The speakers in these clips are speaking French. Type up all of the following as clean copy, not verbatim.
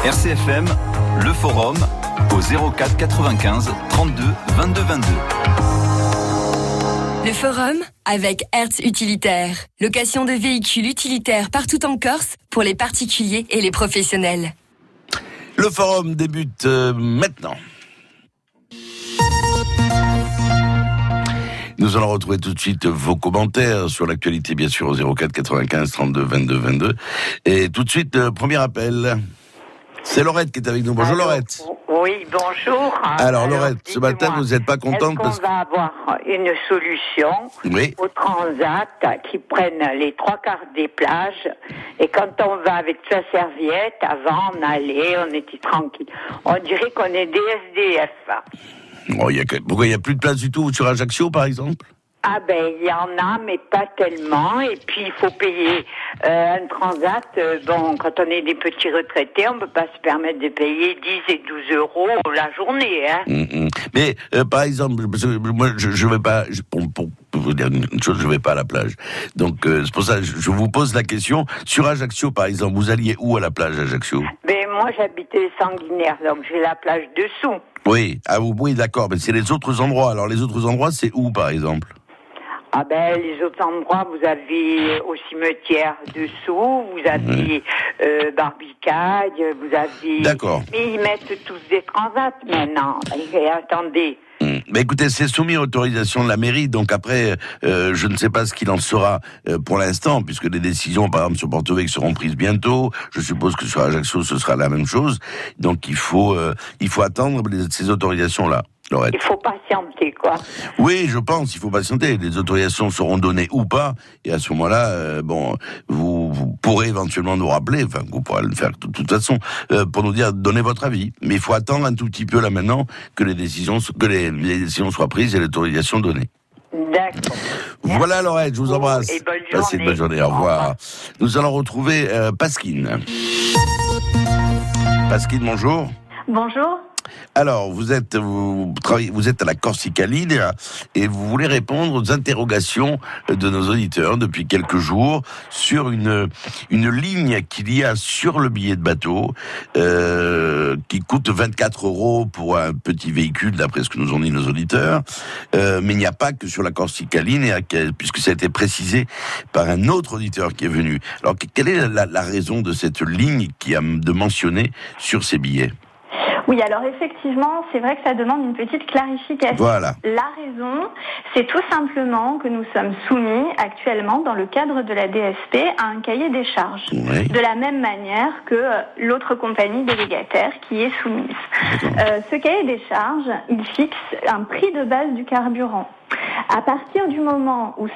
RCFM, le forum au 04 95 32 22 22. Le forum avec Hertz Utilitaire. Location de véhicules utilitaires partout en Corse pour les particuliers et les professionnels. Le forum débute maintenant. Nous allons retrouver tout de suite vos commentaires sur l'actualité, bien sûr, au 04 95 32 22 22. Et tout de suite, premier appel. C'est Laurette qui est avec nous. Bonjour Laurette. Oui, bonjour. Alors Laurette, ce matin, vous n'êtes pas contente parce qu'on va avoir une solution au transat qui prennent les 3/4 des plages. Et quand on va avec sa serviette, avant on allait, on était tranquille. On dirait qu'on est des SDF. Pourquoi il n'y a plus de place du tout sur Ajaccio, par exemple ? Ah ben, il y en a, mais pas tellement. Et puis, il faut payer un transat. Quand on est des petits retraités, on ne peut pas se permettre de payer 10 et 12 euros la journée. Hein. Mais, par exemple, moi, je vais pas... Pour vous dire une chose, je vais pas à la plage. Donc, c'est pour ça que je vous pose la question. Sur Ajaccio, par exemple, vous alliez où à la plage, Ajaccio ? Ben, moi, j'habitais Sanguinaire, donc j'ai la plage dessous. Oui, oui, d'accord. Mais c'est les autres endroits. Alors, les autres endroits, c'est où, par exemple ? Ah ben, les autres endroits, vous avez au cimetière dessous, vous avez Barbicade, vous avez... D'accord. Mais ils mettent tous des transats maintenant. Et attendez. Mais écoutez, c'est soumis à autorisation de la mairie, donc après, je ne sais pas ce qu'il en sera pour l'instant, puisque les décisions, par exemple, sur Porto-Vecchio seront prises bientôt. Je suppose que sur Ajaccio, ce sera la même chose. Donc il faut attendre ces autorisations-là. Laurette. Il faut patienter, quoi. Oui, je pense, il faut patienter. Les autorisations seront données ou pas, et à ce moment-là, vous pourrez éventuellement nous rappeler, enfin, vous pourrez le faire de toute façon, pour nous dire, donnez votre avis. Mais il faut attendre un tout petit peu là maintenant que les décisions soient prises et l'autorisation donnée. D'accord. Voilà Laurette, je vous embrasse. Et bonne journée. Passez une bonne journée, au revoir. Nous allons retrouver Pasquine. Pasquine, bonjour. Bonjour. Alors, vous êtes à la Corsica Linea et vous voulez répondre aux interrogations de nos auditeurs depuis quelques jours sur une ligne qu'il y a sur le billet de bateau qui coûte 24 € pour un petit véhicule, d'après ce que nous ont dit nos auditeurs. Mais il n'y a pas que sur la Corsica Linea, puisque ça a été précisé par un autre auditeur qui est venu. Alors, quelle est la raison de cette ligne qui a de mentionner sur ces billets ? Oui, alors effectivement, c'est vrai que ça demande une petite clarification. Voilà. La raison, c'est tout simplement que nous sommes soumis actuellement, dans le cadre de la DSP, à un cahier des charges. Oui. De la même manière que l'autre compagnie délégataire qui est soumise. Ce cahier des charges, il fixe un prix de base du carburant. À partir du moment où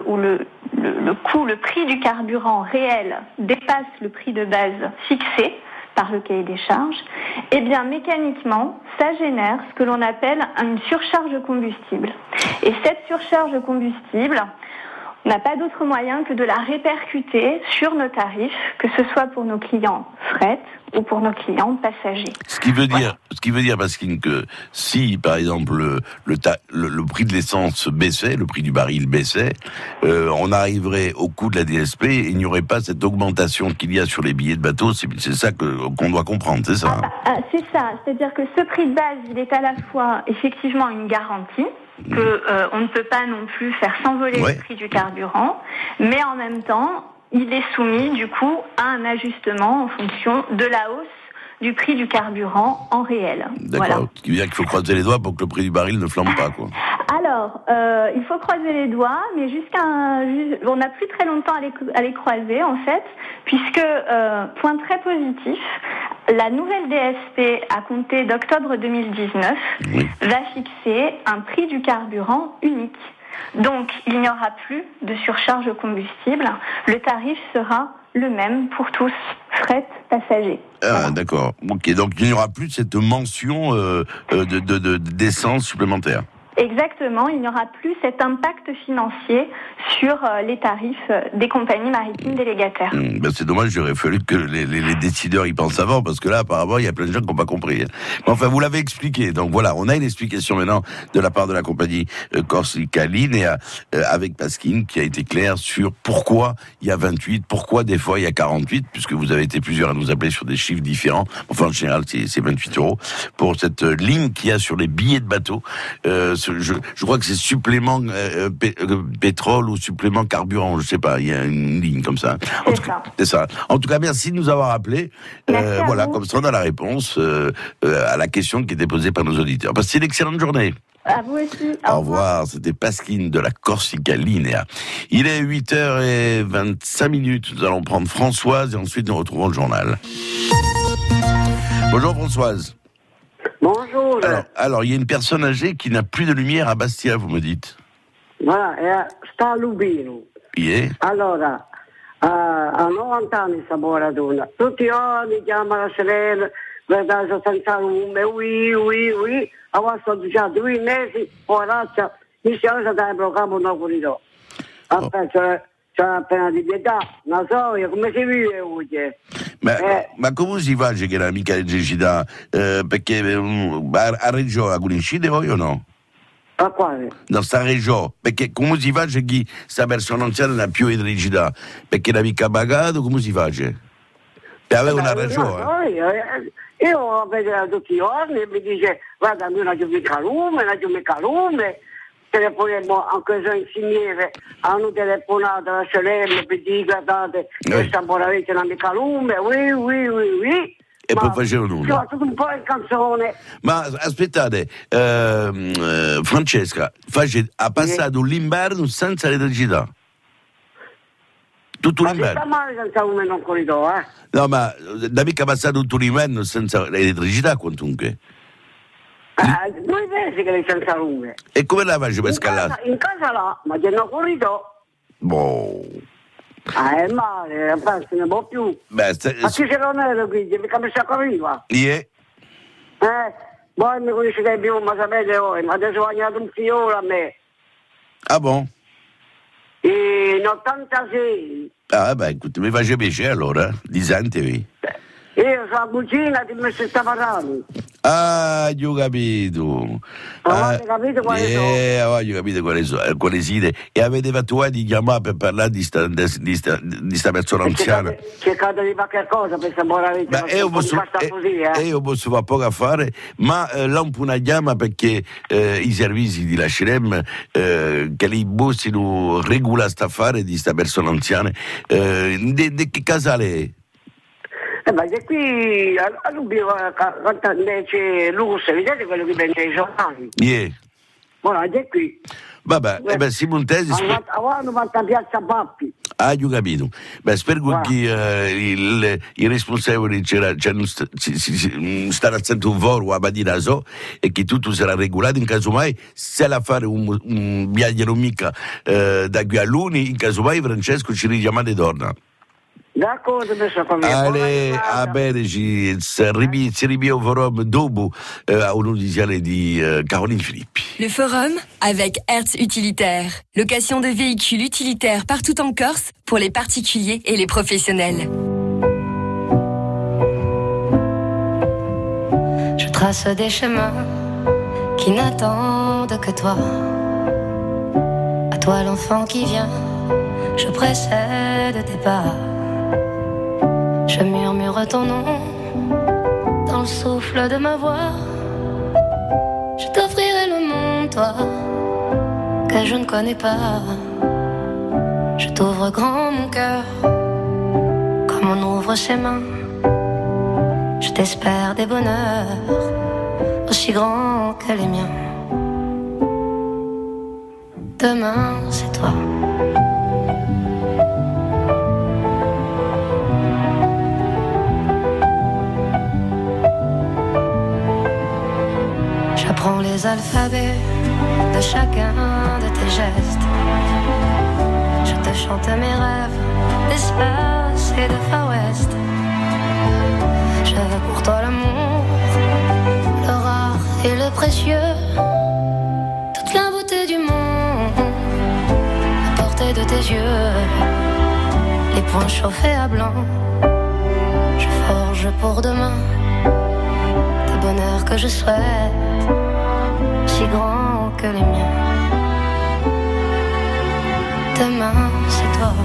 le prix du carburant réel dépasse le prix de base fixé par le cahier des charges, eh bien mécaniquement, ça génère ce que l'on appelle une surcharge combustible. Et cette surcharge combustible, on n'a pas d'autre moyen que de la répercuter sur nos tarifs, que ce soit pour nos clients fret ou pour nos clients passagers. Ce qui veut dire, Pasquine, que si, par exemple, le prix de l'essence baissait, le prix du baril baissait, on arriverait au coût de la DSP et il n'y aurait pas cette augmentation qu'il y a sur les billets de bateau. C'est ça qu'on doit comprendre, c'est ça ? C'est ça. C'est-à-dire que ce prix de base, il est à la fois, effectivement, une garantie, on ne peut pas non plus faire s'envoler le prix du carburant, mais en même temps, il est soumis du coup à un ajustement en fonction de la hausse du prix du carburant en réel. D'accord, voilà. Ce qui veut dire qu'il faut croiser les doigts pour que le prix du baril ne flambe pas, quoi. Alors, il faut croiser les doigts, mais on n'a plus très longtemps à les croiser, en fait, puisque, point très positif, la nouvelle DSP, à compter d'octobre 2019, va fixer un prix du carburant unique. Donc, il n'y aura plus de surcharge combustible. Le tarif sera le même pour tous, fret, passagers. Voilà. D'accord. Ok, donc il n'y aura plus cette mention d'essence supplémentaire. Exactement, il n'y aura plus cet impact financier sur les tarifs des compagnies maritimes délégataires. C'est dommage, j'aurais fallu que les décideurs y pensent avant, parce que là, apparemment, il y a plein de gens qui n'ont pas compris. Mais enfin, vous l'avez expliqué, donc voilà, on a une explication maintenant de la part de la compagnie Corsica Linea, avec Pasquine, qui a été clair sur pourquoi il y a 28, pourquoi des fois il y a 48, puisque vous avez été plusieurs à nous appeler sur des chiffres différents. Enfin, en général, c'est 28 € pour cette ligne qu'il y a sur les billets de bateau. Je crois que c'est supplément pétrole ou supplément carburant, je sais pas, il y a une ligne comme ça. C'est ça. En tout cas, merci de nous avoir appelés. Voilà, comme ça on a la réponse à la question qui était posée par nos auditeurs. Passez une excellente journée. À vous aussi. Au revoir. C'était Pasquine de la Corsica Linea. Il est 8h25. Nous allons prendre Françoise et ensuite nous retrouvons le journal. Bonjour Françoise. Bonjour. Alors, il y a une personne âgée qui n'a plus de lumière à Bastia, vous me dites. Voilà, sta a Lubino. Yeah. Allora, a 90 anni sta poveratona. Tutti i giorni chiama la sorella, guarda senza lume, ui. Ora sto dicendo 2 mesi, poveraccia, mi si alza dal programma una corridoio. Aspetta, c'è appena di pietà, non so, come si vive oggi? Ma come si fa che era mica rigida? Perché a Reggio a coincide voi o no? A quale? No, sta a Reggio, perché come si fa che questa persona anziana non ha più elettricità? Perché l'ha mica pagato, come si fa? Per avere una ragione. Io vedo tutti i giorni e mi dice, guarda, noi non abbiamo mica lume. Telefoniamo anche se insieme, hanno telefonato alla sorella per dire, guardate, questa poveretta non ha mica lume, oui. E poi facevano nulla. Ho tutto un po' in canzone. Ma aspettate, Francesca, ha passato l'inverno senza elettricità? Tutto l'inverno? Ma sta male senza lume non corridoio, No, ma da mica passato tutto l'inverno senza elettricità, quantunque? 2 mesi che lei senza lume. E come la faccio per scalare? In casa là, ma che non corridoio. Boh. È male, non ne può più. Ma chi se non è qui? Mica mi sa corriva. Voi mi conoscete più, ma sapete voi, ma adesso ho bagnato un fiore a me. Ah bon? In 86. Vabbè, mi face piacere allora, disantevi. Io sono la cucina di me si sta parlando. Io ho capito. Avete capito quali sono? Ho capito quali siete. E avete fatto di chiamare per parlare di sta persona anziana. Cercate di fare qualcosa per questa moravita. Io posso fare poco a fare, ma lampo una chiama perché i servizi di Lascerem che li bossino regola sta affare di sta persona anziana. Di che casale è? Ma che qui a Lubio c'è Luce, vedete quello che vende i giornali? Ora è qui. Vabbè, Simontesi. Avevano fatto a Piazza Pappi. Io capito. Spero che i responsabili stanno attenti un po' a badire e che tutto sarà regolato. In caso mai, se la fare un viaggio mica da qui a Luni, in caso mai Francesco ci richiamate e torna. D'accordo, allez, bene, si ribia au forum dopo un'audizione di Caroline Filippi. Le forum avec Hertz Utilitaire. Location de véhicules utilitaires partout en Corse pour les particuliers et les professionnels. Je trace des chemins qui n'attendent que toi. À toi l'enfant qui vient, je précède tes pas. Je murmure ton nom dans le souffle de ma voix. Je t'offrirai le monde, toi, que je ne connais pas. Je t'ouvre grand mon cœur, comme on ouvre ses mains. Je t'espère des bonheurs aussi grands que les miens. Demain, c'est toi. J'apprends les alphabets de chacun de tes gestes. Je te chante mes rêves d'espace et de Far West. Je veux pour toi l'amour, le rare et le précieux. Toutes tes yeux, les poings chauffés à blanc. Je forge pour demain des bonheurs que je souhaite, si grands que les miens. Demain, c'est toi.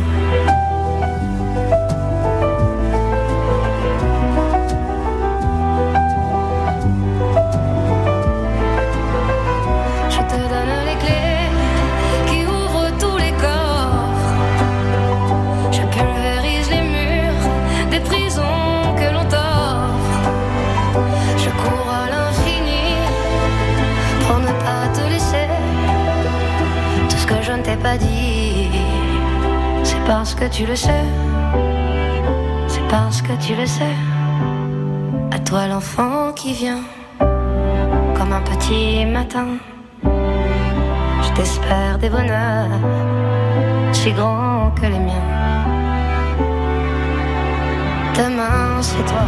Je te donne les clés qui ouvrent tous les coffres. Je pulvérise les murs des prisons que l'on t'offre. Je cours à l'infini pour ne pas te laisser. Tout ce que je ne t'ai pas dit, c'est parce que tu le sais. C'est parce que tu le sais. À toi l'enfant qui vient comme un petit matin. Je t'espère des bonheurs si grands que les miens. Demain c'est toi.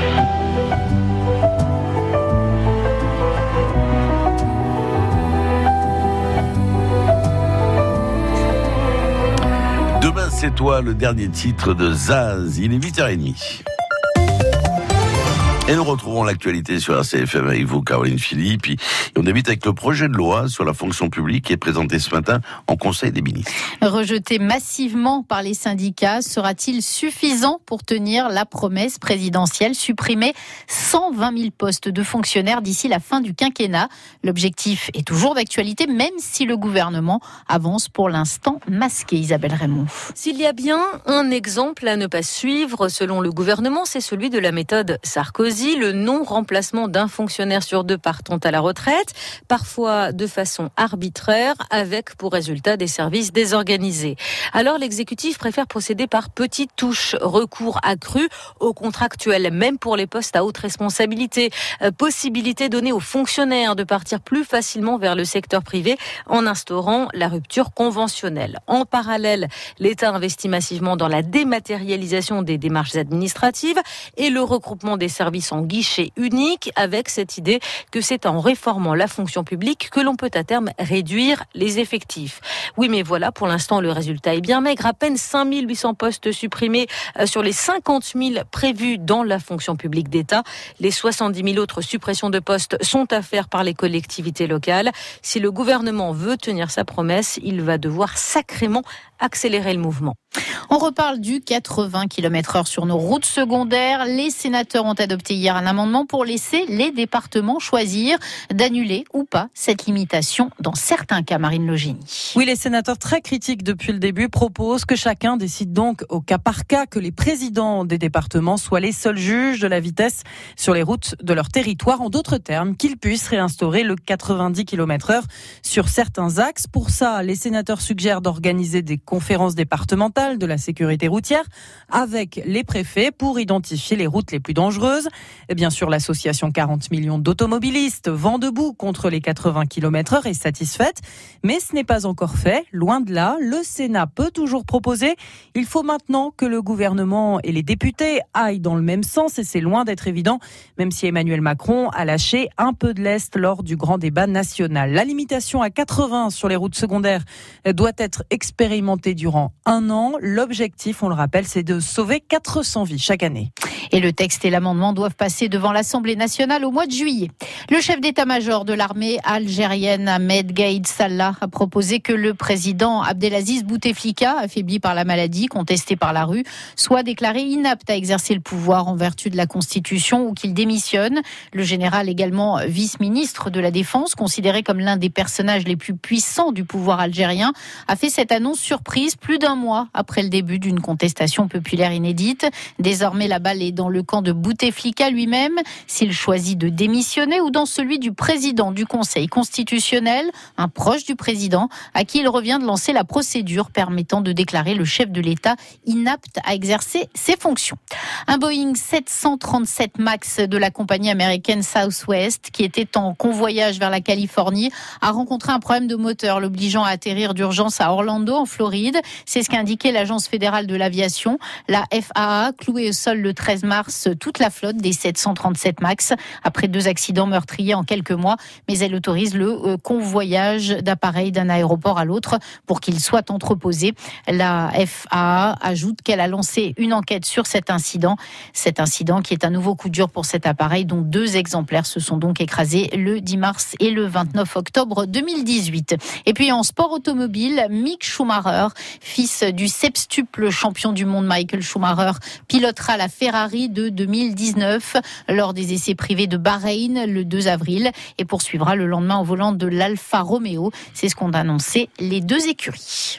Demain c'est toi, le dernier titre de Zaz. Il est 8h30. Et nous retrouvons l'actualité sur RCFM avec vous, Caroline Philippe. Et on débute avec le projet de loi sur la fonction publique qui est présenté ce matin en Conseil des ministres. Rejeté massivement par les syndicats, sera-t-il suffisant pour tenir la promesse présidentielle, supprimer 120 000 postes de fonctionnaires d'ici la fin du quinquennat? L'objectif est toujours d'actualité, même si le gouvernement avance pour l'instant masqué. Isabelle Raymond. S'il y a bien un exemple à ne pas suivre, selon le gouvernement, c'est celui de la méthode Sarkozy. Le non-remplacement d'un fonctionnaire sur deux partant à la retraite, parfois de façon arbitraire, avec pour résultat des services désorganisés. Alors l'exécutif préfère procéder par petites touches, recours accru aux contractuels, même pour les postes à haute responsabilité, possibilité donnée aux fonctionnaires de partir plus facilement vers le secteur privé en instaurant la rupture conventionnelle. En parallèle, l'État investit massivement dans la dématérialisation des démarches administratives et le regroupement des services en guichet unique, avec cette idée que c'est en réformant la fonction publique que l'on peut à terme réduire les effectifs. Oui, mais voilà, pour l'instant, le résultat est bien maigre. À peine 5 800 postes supprimés sur les 50 000 prévus dans la fonction publique d'État. Les 70 000 autres suppressions de postes sont à faire par les collectivités locales. Si le gouvernement veut tenir sa promesse, il va devoir sacrément accélérer le mouvement. On reparle du 80 km/h sur nos routes secondaires. Les sénateurs ont adopté hier un amendement pour laisser les départements choisir d'annuler ou pas cette limitation dans certains cas. Marine Logénie. Oui, les sénateurs très critiques depuis le début proposent que chacun décide donc au cas par cas, que les présidents des départements soient les seuls juges de la vitesse sur les routes de leur territoire. En d'autres termes, qu'ils puissent réinstaurer le 90 km/h sur certains axes. Pour ça, les sénateurs suggèrent d'organiser des conférences départementales de la sécurité routière avec les préfets pour identifier les routes les plus dangereuses. Et bien sûr, l'association 40 millions d'automobilistes vent debout contre les 80 km/h est satisfaite, mais ce n'est pas encore fait. Loin de là, le Sénat peut toujours proposer. Il faut maintenant que le gouvernement et les députés aillent dans le même sens et c'est loin d'être évident, même si Emmanuel Macron a lâché un peu de lest lors du grand débat national. La limitation à 80 sur les routes secondaires doit être expérimentée durant un an. L'objectif, on le rappelle, c'est de sauver 400 vies chaque année. Et le texte et l'amendement doivent passer devant l'Assemblée nationale au mois de juillet. Le chef d'état-major de l'armée algérienne, Ahmed Gaïd Salah, a proposé que le président Abdelaziz Bouteflika, affaibli par la maladie, contesté par la rue, soit déclaré inapte à exercer le pouvoir en vertu de la Constitution ou qu'il démissionne. Le général, également vice-ministre de la Défense, considéré comme l'un des personnages les plus puissants du pouvoir algérien, a fait cette annonce surprise plus d'un mois après le début d'une contestation populaire inédite. Désormais, la balle est dans le camp de Bouteflika lui-même, s'il choisit de démissionner, ou dans celui du président du Conseil constitutionnel, un proche du président, à qui il revient de lancer la procédure permettant de déclarer le chef de l'État inapte à exercer ses fonctions. Un Boeing 737 MAX de la compagnie américaine Southwest, qui était en convoyage vers la Californie, a rencontré un problème de moteur, l'obligeant à atterrir d'urgence à Orlando, en Floride. C'est ce qu'a indiqué l'Agence fédérale de l'aviation. La FAA, clouée au sol le 13 13 mars toute la flotte des 737 MAX après 2 accidents meurtriers en quelques mois, mais elle autorise le convoyage d'appareils d'un aéroport à l'autre pour qu'ils soient entreposés. La FAA ajoute qu'elle a lancé une enquête sur cet incident qui est un nouveau coup dur pour cet appareil dont 2 exemplaires se sont donc écrasés le 10 mars et le 29 octobre 2018. Et puis en sport automobile, Mick Schumacher, fils du septuple champion du monde Michael Schumacher, pilotera la Ferrari de 2019 lors des essais privés de Bahreïn le 2 avril et poursuivra le lendemain au volant de l'Alfa Romeo. C'est ce qu'ont annoncé les 2 écuries.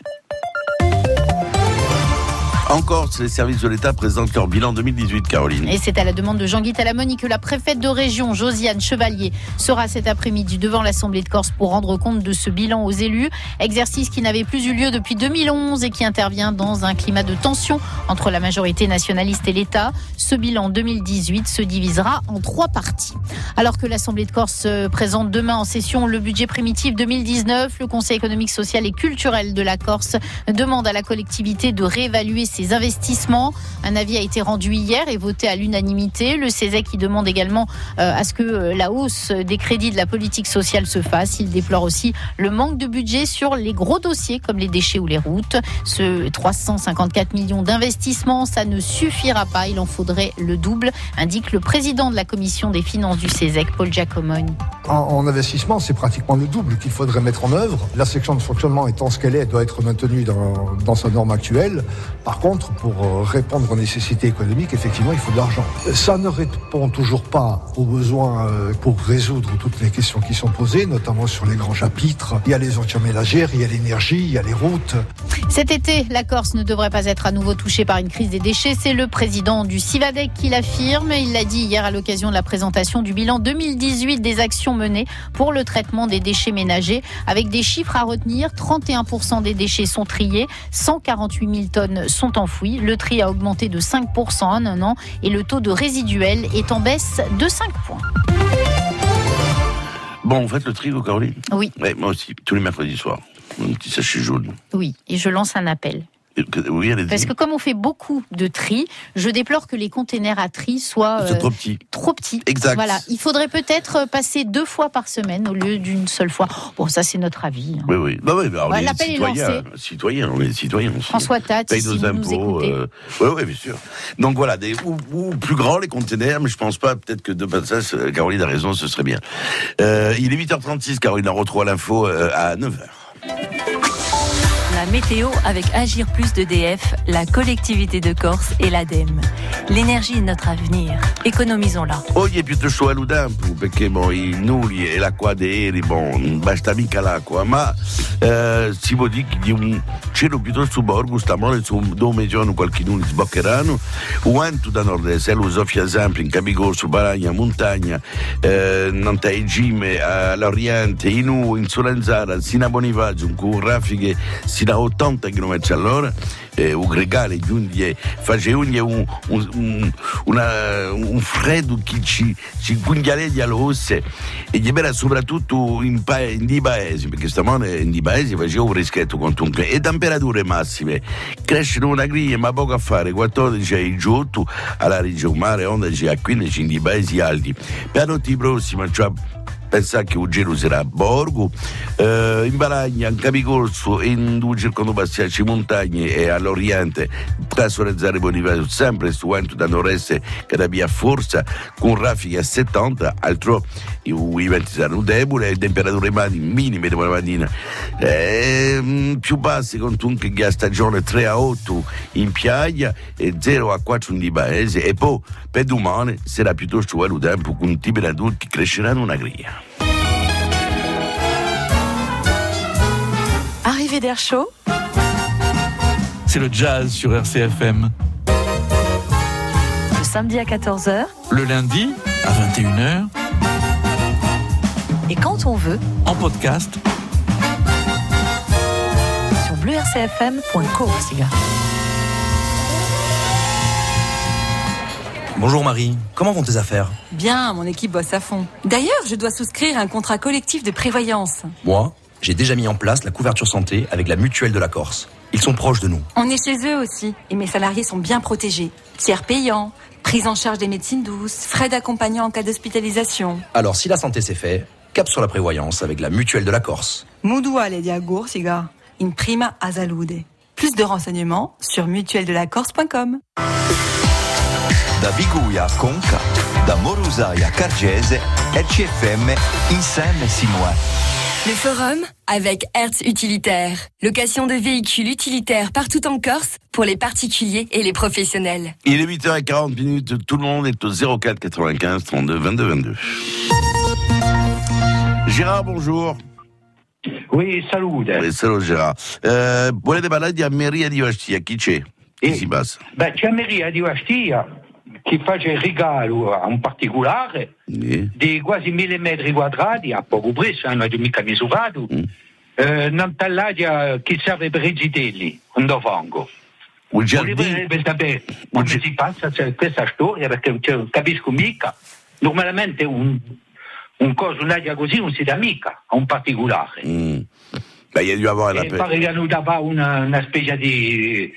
En Corse, les services de l'État présentent leur bilan 2018, Caroline. Et c'est à la demande de Jean-Guy Talamoni que la préfète de région, Josiane Chevalier, sera cet après-midi devant l'Assemblée de Corse pour rendre compte de ce bilan aux élus. Exercice qui n'avait plus eu lieu depuis 2011 et qui intervient dans un climat de tension entre la majorité nationaliste et l'État. Ce bilan 2018 se divisera en 3 parties. Alors que l'Assemblée de Corse présente demain en session le budget primitif 2019, le Conseil économique, social et culturel de la Corse demande à la collectivité de réévaluer ses investissements. Un avis a été rendu hier et voté à l'unanimité. Le CESE qui demande également à ce que la hausse des crédits de la politique sociale se fasse. Il déplore aussi le manque de budget sur les gros dossiers comme les déchets ou les routes. Ce 354 millions d'investissements, ça ne suffira pas. Il en faudrait le double, indique le président de la commission des finances du CESE, Paul Giacomoni. En investissement, c'est pratiquement le double qu'il faudrait mettre en œuvre. La section de fonctionnement étant ce qu'elle est, elle doit être maintenue dans sa norme actuelle. Par contre, pour répondre aux nécessités économiques, effectivement, il faut de l'argent. Ça ne répond toujours pas aux besoins pour résoudre toutes les questions qui sont posées, notamment sur les grands chapitres. Il y a les ordures ménagères, il y a l'énergie, il y a les routes. Cet été, la Corse ne devrait pas être à nouveau touchée par une crise des déchets. C'est le président du Civadec qui l'affirme. Il l'a dit hier à l'occasion de la présentation du bilan 2018 des actions menées pour le traitement des déchets ménagers. Avec des chiffres à retenir, 31% des déchets sont triés, 148 000 tonnes sont enfouies. Le tri a augmenté de 5% en un an et le taux de résiduel est en baisse de 5 points. Bon, vous faites le tri, vous, Caroline ? Oui. Ouais, moi aussi, tous les mercredis soirs. Un petit sachet jaune. Oui, et je lance un appel. Oui, allez-y. Parce que comme on fait beaucoup de tri, je déplore que les containers à tri soient trop petits. Trop petits. Exact. Voilà, il faudrait peut-être passer 2 fois par semaine au lieu d'une seule fois. Bon, ça c'est notre avis. Oui, oui. Bah oui, bah on est l'appel citoyens. est lancé. On est citoyens aussi. François Tat, paye si nos vous impôts. nous écoutez. Oui, bien sûr. Donc voilà, ou plus grands les containers, mais je pense pas. Peut-être que de passage, Caroline a raison, ce serait bien. Il est 8h36, Caroline, on retrouve l'info à 9h. La météo avec Agir Plus d'EDF, la collectivité de Corse et l'ADEME. L'énergie est notre avenir. Économisons-la. Oggi è piuttosto aludampo perché i nulli e l'acqua aerei, basta mica l'acqua, ma si può dire di un cielo piuttosto borgo, stamane su 2 mesi qualche nulli sboccheranno, quanto da nord-est, lo soffia sempre in Capigorso, Baragna, Montagna, Nantai Gime, all'Oriente, in Solenzara, sino a Bonifacio, con raffiche sino a 80 km all'ora, un gregale giunge, faceva un freddo che ci cunghialeggia le osse e gli era soprattutto in dei paesi, perché stamane in dei paesi faceva un freschetto quantunque e temperature massime crescono una griglia ma poco a fare, 14 ai giotto alla regione mare, 11 a 15 in dei paesi alti. Per la notte prossima, cioè pensare che un giro sarà a Borgo, in Baragna, in Capigorso, in 2 circondo passaggi montagne e all'Oriente, Tasso Rezzare Bonifacio, sempre stuando da nord-est che da via forza, con raffiche a 70, altro i venti saranno deboli, le temperature minime dopo la mattina più basse con tunche che a stagione 3 a 8 in piaglia e 0 a 4 in di paese, e poi per domani sarà piuttosto bello tempo con temperature che cresceranno una griglia. Arrivée d'Air Chaud. C'est le jazz sur RCFM. Le samedi à 14h. Le lundi à 21h. Et quand on veut. En podcast. Sur bleurcfm.co. Bonjour Marie, comment vont tes affaires ? Bien, mon équipe bosse à fond. D'ailleurs, je dois souscrire un contrat collectif de prévoyance. Moi, j'ai déjà mis en place la couverture santé avec la mutuelle de la Corse. Ils sont proches de nous. On est chez eux aussi, et mes salariés sont bien protégés. Tiers payants, prise en charge des médecines douces, frais d'accompagnant en cas d'hospitalisation. Alors, si la santé c'est fait, cap sur la prévoyance avec la mutuelle de la Corse. Mutuale di Agur, siga. In prima a salude. Plus de renseignements sur mutuelle-de-la-Corse.com. Da Biguia a Conca, da Morusaia a Cargese, RCFM insieme si muore. Le forum avec Hertz Utilitaire. Location de véhicules utilitaires partout en Corse pour les particuliers et les professionnels. Il est 8h40, tout le monde est au 04 95 32 22 22. Gérard, bonjour. Oui, salut. Oui, salut Gérard. Volete parlare di Ameria di Ostia, chi c'è? Chi si passa? Beh, c'è Ameria di Ostia che fa il regalo a un particolare di quasi 1000 metri quadrati, a poco presso, non è mica misurato, non tagliaia che serve per i gitelli, un dofango. Volevo sapere come si passa questa storia, perché non capisco mica. Normalmente un'aria così non si dà mica a un particolare. Beh, il y a dû avoir un appel. Pare che non dava una specie di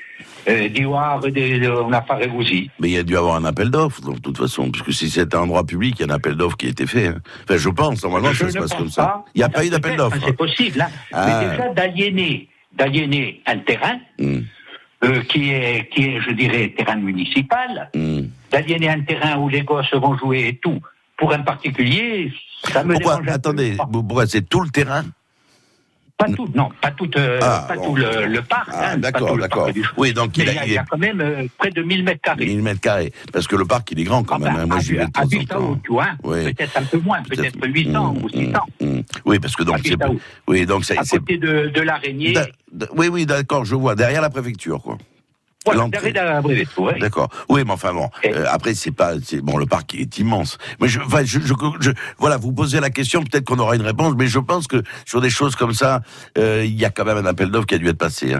un affare così. Mais il y a dû avoir un appel d'offres, de toute façon, puisque si c'est un endroit public, il y a un appel d'offres qui a été fait. Hein. Enfin, je pense, normalement, ça se passe comme ça. Il n'y a pas eu d'appel d'offres. C'est possible, hein. Mais déjà d'aliéner un terrain, qui est, je dirais, terrain municipal, d'aliéner un terrain où les gosses vont jouer et tout, pour un particulier, ça me dérange. Attendez, pourquoi c'est tout le terrain? Pas tout, non, pas tout le parc. Ah, d'accord. Oui, donc il y a quand même près de 1000 mètres carrés. 1000 mètres carrés, parce que le parc, il est grand quand même. Moi, j'y vais de temps en temps. Oui. Peut-être un peu moins, peut-être 800 ou 600. Oui, parce que donc c'est... Oui, donc c'est... À côté de l'Araignée. Oui, d'accord, je vois, derrière la préfecture, quoi. Voilà, derrière la préfecture, oui. D'accord. Oui, mais enfin bon, après le parc est immense. Mais voilà, vous posez la question, peut-être qu'on aura une réponse, mais je pense que sur des choses comme ça, il y a quand même un appel d'offres qui a dû être passé. Hein.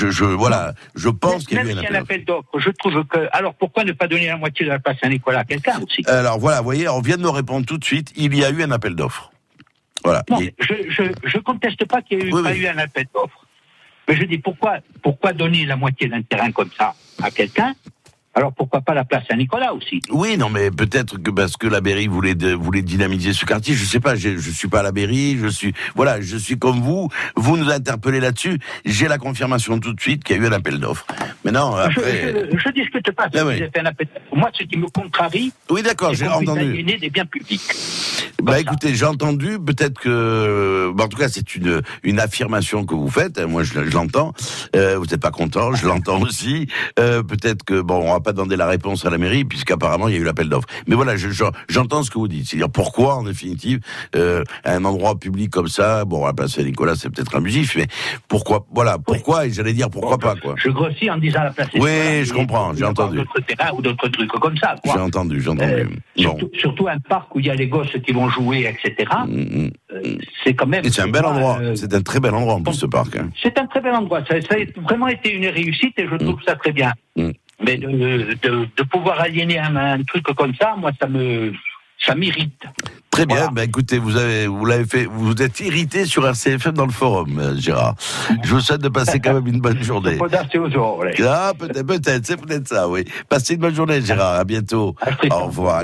Je pense qu'il y a eu un appel d'offres. Je trouve que, alors pourquoi ne pas donner la moitié de la place Saint-Nicolas à quelqu'un aussi? Alors voilà, vous voyez, on vient de me répondre tout de suite, il y a eu un appel d'offres. Voilà. Non, je conteste pas qu'il n'y ait pas eu un appel d'offres. Mais je dis, pourquoi donner la moitié d'un terrain comme ça à quelqu'un? Alors pourquoi pas la place Saint-Nicolas aussi? Oui, non, mais peut-être que parce que la mairie voulait dynamiser ce quartier. Je sais pas, je suis pas à la mairie, je suis comme vous. Vous nous interpellez là-dessus. J'ai la confirmation tout de suite qu'il y a eu un appel d'offres. Mais non, après. Je discute pas. Si vous avez fait un appel d'offres. Moi, ce qui me contrarie. Oui, d'accord, j'ai entendu. Des biens publics. Bah écoutez, j'ai entendu, peut-être que... en tout cas, c'est une affirmation que vous faites, moi je l'entends, vous n'êtes pas content, je l'entends aussi, peut-être que, on va pas demander la réponse à la mairie, puisqu'apparemment il y a eu l'appel d'offres. Mais voilà, j'entends ce que vous dites, c'est-à-dire pourquoi, en définitive, un endroit public comme ça, la place Saint-Nicolas c'est peut-être abusif, mais pourquoi, et j'allais dire pourquoi pas, quoi. Je grossis en disant la place Saint-Nicolas. Oui, je comprends, j'ai entendu. D'autres terrains ou d'autres trucs comme ça, quoi. J'ai entendu. Surtout un parc où il y a les gosses qui vont jouer, etc. C'est quand même... Et c'est un bel endroit, c'est un très bel endroit en plus ce parc. Hein. C'est un très bel endroit, ça a vraiment été une réussite et je trouve ça très bien. Mais de pouvoir aliéner un truc comme ça, moi ça m'irrite. Très bien, écoutez, vous l'avez fait, vous êtes irrité sur RCFM dans le forum, Gérard. Je vous souhaite de passer quand même une bonne journée. Ah, peut-être, c'est peut-être ça, oui. Passez une bonne journée, Gérard, à bientôt. Au revoir,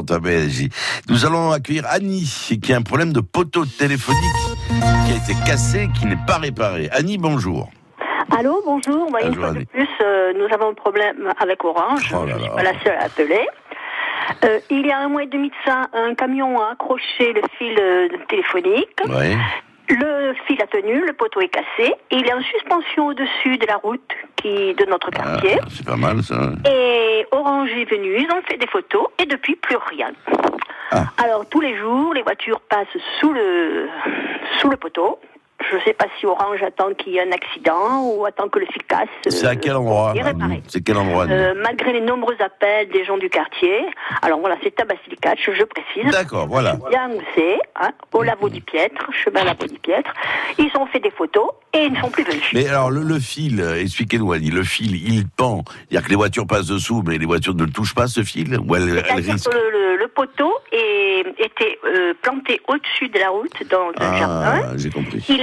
Nous allons accueillir Annie, qui a un problème de poteau téléphonique qui a été cassé, qui n'est pas réparé. Annie, bonjour. Allô, bonjour. Une fois de plus, nous avons un problème avec Orange. Je ne suis pas la seule à appeler. Il y a 1 mois et demi de ça, un camion a accroché le fil téléphonique. Ouais. Le fil a tenu, le poteau est cassé. Et il est en suspension au-dessus de la route de notre quartier. C'est pas mal, ça. Et Orange est venu, ils ont fait des photos et depuis, plus rien. Alors, tous les jours, les voitures passent sous le poteau. Je ne sais pas si Orange attend qu'il y ait un accident ou attend que le fil casse. C'est à quel endroit? C'est quel endroit? Malgré les nombreux appels des gens du quartier. Alors voilà, c'est à Basilicate, je précise. D'accord, voilà. Bien où c'est, au Lavo di Pietre, chemin Lavo di Pietre. Ils ont fait des photos et ils ne sont plus venus. Mais alors le fil, expliquez-nous Annie, le fil, il pend. C'est-à-dire que les voitures passent dessous, mais les voitures ne le touchent pas, ce fil? Ou elles risquent... Le poteau était planté au-dessus de la route dans un jardin. J'ai compris. Il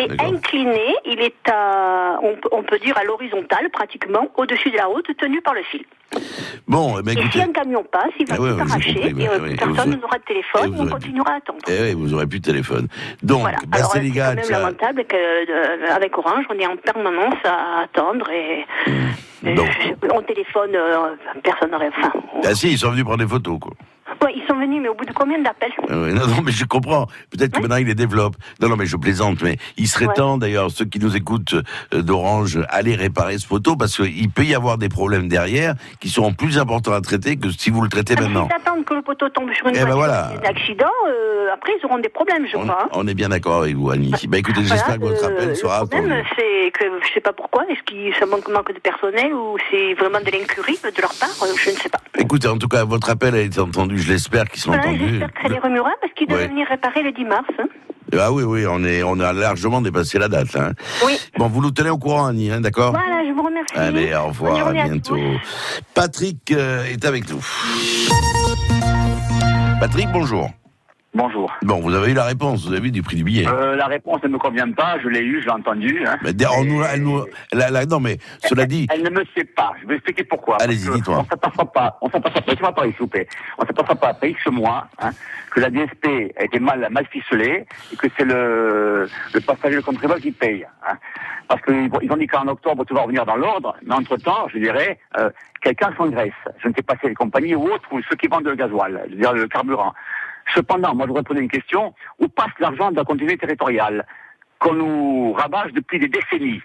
est incliné, il est on peut dire à l'horizontale pratiquement, au-dessus de la route, tenu par le fil. Bon, et si un camion passe, il va tout arracher, personne n'aura de téléphone, on continuera à attendre. Vous aurez plus de téléphone. Donc, voilà. Alors, c'est quand même lamentable qu'avec Orange, on est en permanence à attendre et on téléphone, personne n'aurait... si, ils sont venus prendre des photos, quoi. Oui, ils sont venus, mais au bout de combien d'appels ? Non, mais je comprends. Peut-être que maintenant, ils les développent. Non, mais je plaisante. Mais il serait temps, d'ailleurs, ceux qui nous écoutent d'Orange, aller réparer ce poteau, parce qu'il peut y avoir des problèmes derrière qui seront plus importants à traiter que si vous le traitez maintenant. Ils attendent que le poteau tombe sur une voiture, un accident, après, ils auront des problèmes, je crois. On est bien d'accord avec vous, Annie. Écoutez, j'espère que votre appel sera attendu. Le problème, c'est que, je ne sais pas pourquoi, est-ce qu'il manque de personnel ou c'est vraiment de l'incurie de leur part ? Je ne sais pas. Écoutez, en tout cas, votre appel a été entendu. Je l'espère qu'ils sont entendus. J'espère que ça les remuera parce qu'ils devaient venir réparer le 10 mars. Ah oui, on a largement dépassé la date. Oui. Bon, vous nous tenez au courant, Annie, d'accord ? Voilà, je vous remercie. Allez, au revoir, à bientôt. Patrick est avec nous. Patrick, bonjour. Bonjour. Bon, vous avez eu la réponse, vous avez vu du prix du billet. La réponse ne me convient pas, je l'ai eu, je l'ai entendu. Mais non, mais cela dit... Elle ne me sait pas, je vais expliquer pourquoi. Allez-y, dites-moi. On s'aperçoit pas, laissez-moi parler s'il vous plaît. On s'aperçoit pas après X mois, que la DSP a été mal ficelée et que c'est le passager, le contribuable qui paye. Parce qu'ils ont dit qu'en octobre tout va revenir dans l'ordre, mais entre-temps, je dirais, quelqu'un s'engraisse. Je ne sais pas si c'est les compagnies ou autres, ou ceux qui vendent le gasoil, je veux dire le carburant. Cependant, moi je voudrais poser une question, où passe l'argent de la continuité territoriale qu'on nous rabâche depuis des décennies?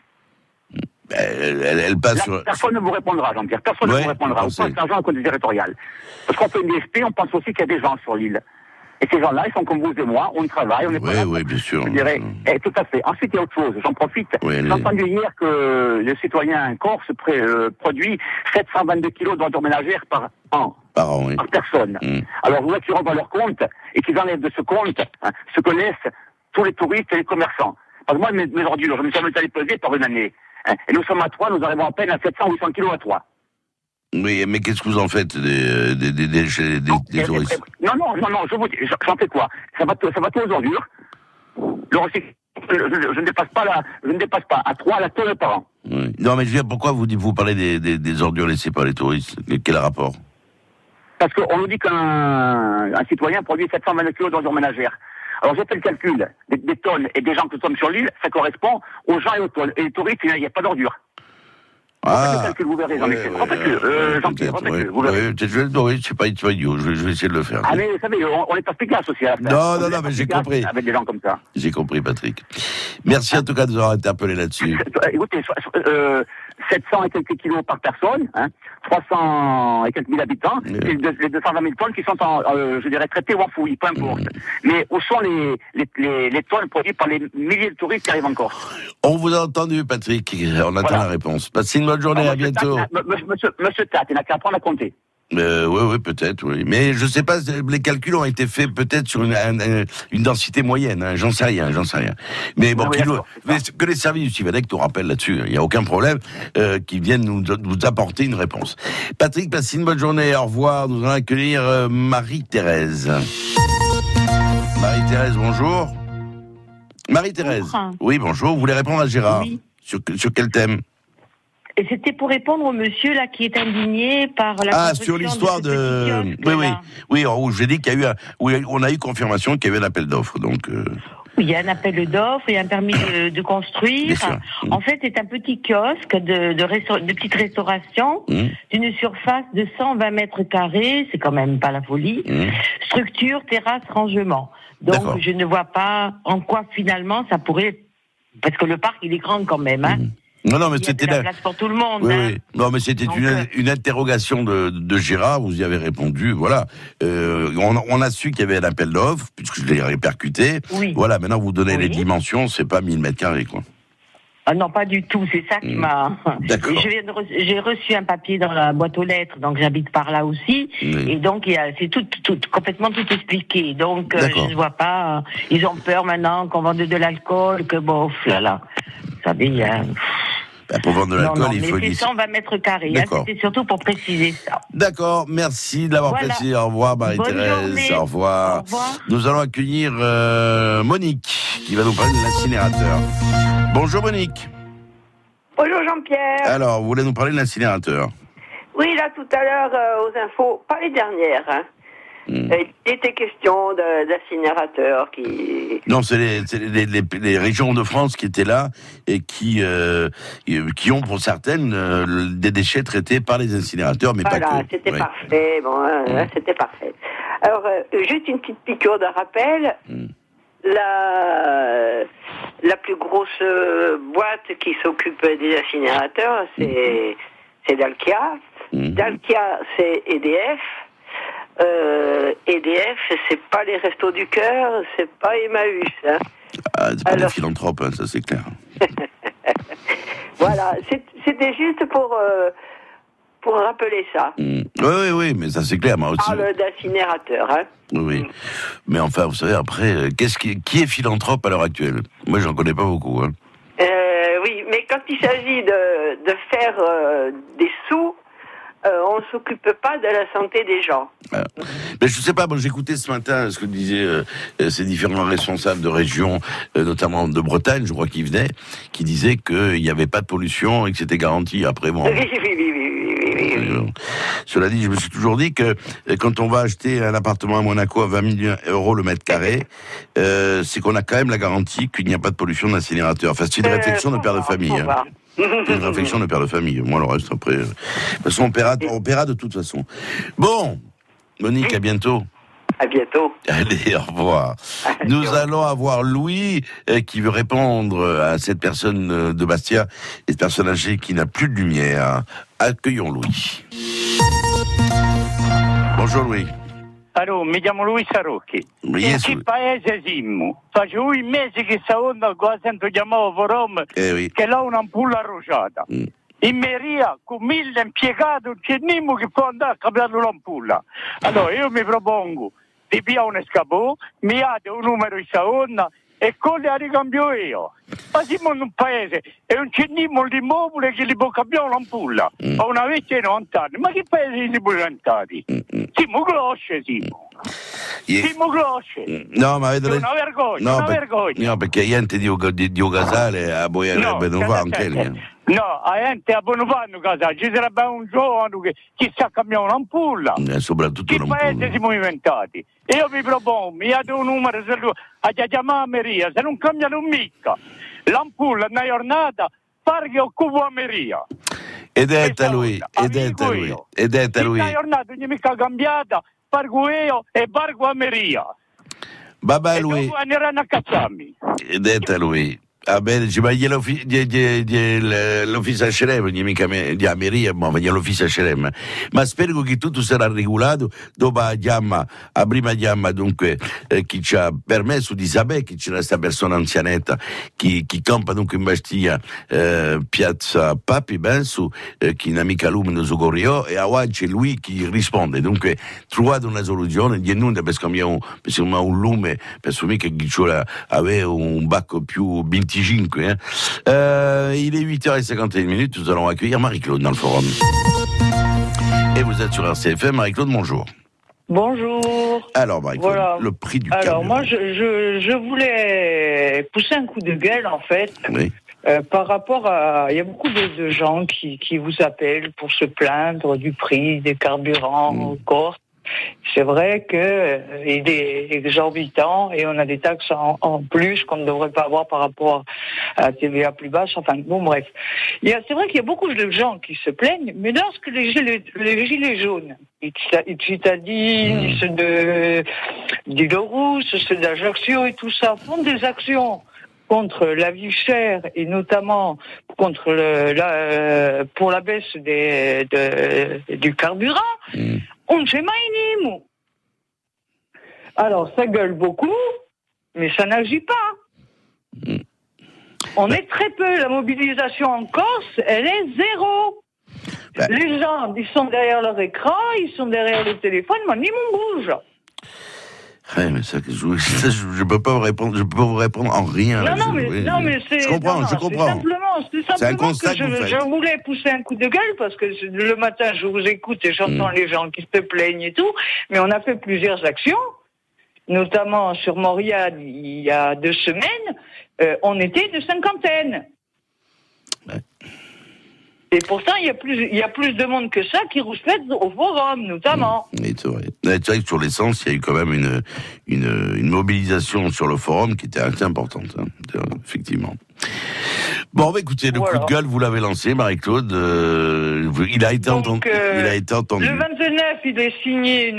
Elle passe sur... Personne ne vous répondra, Jean-Pierre, personne ne vous répondra. Où passe l'argent de la continuité territoriale? Parce qu'on fait une DSP, on pense aussi qu'il y a des gens sur l'île. Et ces gens-là, ils sont comme vous et moi, on travaille, on est pas là. Oui, bien sûr. Je dirais, tout à fait. Ensuite, il y a autre chose, j'en profite. J'ai entendu hier que le citoyen corse produit 722 kilos d'ordures ménagères par an. Par personne. Alors, je voudrais qu'ils revoient leur compte et qu'ils enlèvent de ce compte ce que laissent tous les touristes et les commerçants. Parce que moi, mes ordures, je me suis amusé à les peser par une année. Et nous sommes à 3, nous arrivons à peine à 700-800 kilos à 3. Oui, mais qu'est-ce que vous en faites des touristes? Non, je vous dis, j'en fais quoi? Ça va tout aux ordures. Le recyclage, je ne dépasse pas à 3 la tonne par an. Oui. Non, mais je veux dire, pourquoi vous parlez des ordures laissées par les touristes? Quel rapport? Parce qu'on nous dit qu'un citoyen produit 722 kilos d'ordures ménagères. Alors j'ai fait le calcul des tonnes et des gens qui tombent sur l'île, ça correspond aux gens et aux tonnes. Et les touristes, il n'y a pas d'ordures. Faites le calcul, vous verrez, Jean-Pierre, vous verrez. C'est pas idiot, je vais essayer de le faire. Ah mais vous savez, on est efficace aussi à la Non, mais j'ai compris. Avec des gens comme ça. J'ai compris, Patrick. Merci en tout cas de nous avoir interpellé là-dessus. Écoutez, 700 et quelques kilos par personne, 300 et quelques mille habitants, et les 220 000 tonnes qui sont je dirais, traitées ou enfouies, peu importe. Mais où sont les tonnes produites par les milliers de touristes qui arrivent en Corse? On vous a entendu, Patrick. On attend la réponse. Passez une bonne journée, à bientôt. Monsieur Tat, il n'a qu'à apprendre à compter. Oui, peut-être, oui. Mais je sais pas, les calculs ont été faits peut-être sur une densité moyenne, j'en sais rien. Mais bon, que les services du Civadec nous rappellent là-dessus, il n'y a aucun problème, qu'ils viennent nous apporter une réponse. Patrick, passez une bonne journée, au revoir. Nous allons accueillir Marie-Thérèse. Marie-Thérèse, bonjour. Marie-Thérèse. Bonjour. Oui, bonjour. Vous voulez répondre à Gérard? Oui. Sur quel thème? Et c'était pour répondre au monsieur là qui est indigné par la sur l'histoire de oui, j'ai dit qu'il y a eu on a eu confirmation qu'il y avait un appel d'offres, donc il y a un appel d'offres, il y a un permis de construire. En fait, c'est un petit kiosque de petite restauration d'une surface de 120 mètres carrés, c'est quand même pas la folie. Structure, terrasse, rangement. Donc je ne vois pas en quoi finalement ça pourrait, parce que le parc il est grand quand même, Non, mais c'était la place pour tout le monde. Oui. Non, mais c'était une interrogation de Gérard. Vous y avez répondu. Voilà. On a su qu'il y avait un appel d'offres puisque je l'ai répercuté. Oui. Voilà. Maintenant, vous donnez les dimensions. C'est pas 1000 mètres carrés, quoi. Ah non, pas du tout. C'est ça qui m'a. D'accord. J'ai reçu un papier dans la boîte aux lettres, donc j'habite par là aussi. Et donc c'est tout complètement tout expliqué. Donc je ne vois pas. Ils ont peur maintenant qu'on vende de l'alcool, que bof là. Vous savez. Pour vendre de l'alcool, il faut... Mais c'est 120 mètres carrés. C'était surtout pour préciser ça. D'accord, merci de l'avoir précisé. Au revoir Marie-Thérèse. Au revoir. Nous allons accueillir Monique, qui va nous parler de l'incinérateur. Bonjour Monique. Bonjour Jean-Pierre. Alors, vous voulez nous parler de l'incinérateur? Oui, là tout à l'heure aux infos, pas les dernières. Il était question d'incinérateurs qui... Non, c'est les régions de France qui étaient là et qui ont pour certaines des déchets traités par les incinérateurs, mais pas que. Voilà, c'était parfait. Bon, c'était parfait. Alors, juste une petite piqûre de rappel. La plus grosse boîte qui s'occupe des incinérateurs, c'est Dalkia. Dalkia, c'est EDF. EDF, c'est pas les Restos du Cœur, c'est pas Emmaüs. Hein. C'est pas des philanthropes, ça c'est clair. Voilà, c'était juste pour rappeler ça. Oui, mais ça c'est clair. Moi aussi. On parle d'incinérateur, hein. Oui, mais enfin, vous savez, après, qui est philanthrope à l'heure actuelle? Moi, j'en connais pas beaucoup. Hein. Oui, mais quand il s'agit de faire des sous, on ne s'occupe pas de la santé des gens. Mais je sais pas, j'écoutais ce matin ce que disaient ces différents responsables de régions, notamment de Bretagne, je crois qu'ils venaient, qui disaient qu'il n'y avait pas de pollution et que c'était garanti. Après, bon... Oui. Cela dit, je me suis toujours dit que quand on va acheter un appartement à Monaco à 20 000 € le mètre carré, c'est qu'on a quand même la garantie qu'il n'y a pas de pollution d'incinérateur. Enfin, c'est une réflexion de père de famille. Hein. C'est une réflexion de père de famille. Moi, le reste, après... De toute façon, on paiera de toute façon. Bon, Monique, à bientôt. À bientôt. Allez, au revoir. Nous allons avoir Louis qui veut répondre à cette personne de Bastia, cette personne âgée qui n'a plus de lumière. Accueillons Louis. Bonjour Louis. Allora, mi chiamo Luis Sarocchi. In che paese siamo? Faccio un mese che sta onda qua sento chiamavo Forum che l'ha un'ampolla arrociata. In Meria con 1000 impiegati non c'è nemmeno che può andare a cambiare l'ampolla. Allora io mi propongo di pigliare un escapò, mi date un numero di sta onda e con le ricambio io. Ma siamo in un paese e non c'è nemmeno l'immobile che li può cambiare l'ampolla. Ho una vecchia di 90 anni, ma che paese siamo diventati? Siamo closce, siamo. Siamo closce. No, ma avete una vergogna, una vergogna. No, perché gente di Casale a Boiarebbe non fa anche lì. No, a gente a non fanno casa, ci sarebbe un giovane che sa cambiare un'ampolla. Soprattutto che paese siamo diventati? E io vi propongo, mi date un numero a chiamare a Meria, se non cambiano mica l'ampolla una giornata, pare che occupo a Meria. Ed è lui. Una giornata non è mica cambiata, pargo io e pargo a Meria. Vabbè, lui. E dopo andranno a cacciarmi. Ed è lui. Va bene, ma l'ufficio a Cerem, mica di Ameria, ma l'ufficio a Cerem. Ma spero che tutto sarà regolato dopo a prima chiama dunque chi ci ha permesso di sapere che c'è questa persona anzianetta che campa dunque in Bastia piazza Papi Bensu che in amica lumino su Corrio e a oggi è lui che risponde. Dunque trovate una soluzione di non perché abbiamo un lume per mica che ci aveva un bacco più 25. Il est 8h51, nous allons accueillir Marie-Claude dans le forum. Et vous êtes sur RCFM. Marie-Claude, bonjour. Bonjour. Alors, Marie-Claude, voilà. Le prix du carburant. Alors, moi, je voulais pousser un coup de gueule, en fait. Oui. Par rapport à... Il y a beaucoup de gens qui vous appellent pour se plaindre du prix des carburants au Corse. C'est vrai qu'il est exorbitant et on a des taxes en plus qu'on ne devrait pas avoir par rapport à la TVA plus basse. Enfin, bon, bref. C'est vrai qu'il y a beaucoup de gens qui se plaignent, mais lorsque les gilets jaunes, les citadines, ceux de d'Île-Rousse, ceux d'Ajaccio et tout ça, font des actions contre la vie chère et notamment contre pour la baisse du carburant, on ne fait pas. Alors, ça gueule beaucoup, mais ça n'agit pas. On est très peu. La mobilisation en Corse, elle est zéro. Les gens, ils sont derrière leur écran, ils sont derrière le téléphone, mais ni mon bouge. Ouais, mais ça, je peux pas vous répondre. Je peux pas vous répondre en rien. Non, mais c'est. Je comprends. C'est simplement que je voulais pousser un coup de gueule parce que le matin je vous écoute et j'entends les gens qui se plaignent et tout, mais on a fait plusieurs actions, notamment sur Mauriac il y a 2 semaines, on était une cinquantaine. Ouais. Et pourtant, il y a plus de monde que ça qui rouspète au forum, notamment. Oui, c'est vrai. C'est vrai que sur l'essence, il y a eu quand même une mobilisation sur le forum qui était assez importante, hein, effectivement. Bon, écoutez, le coup de gueule, vous l'avez lancé, Marie-Claude. Il a été entendu. Le 29, il est signé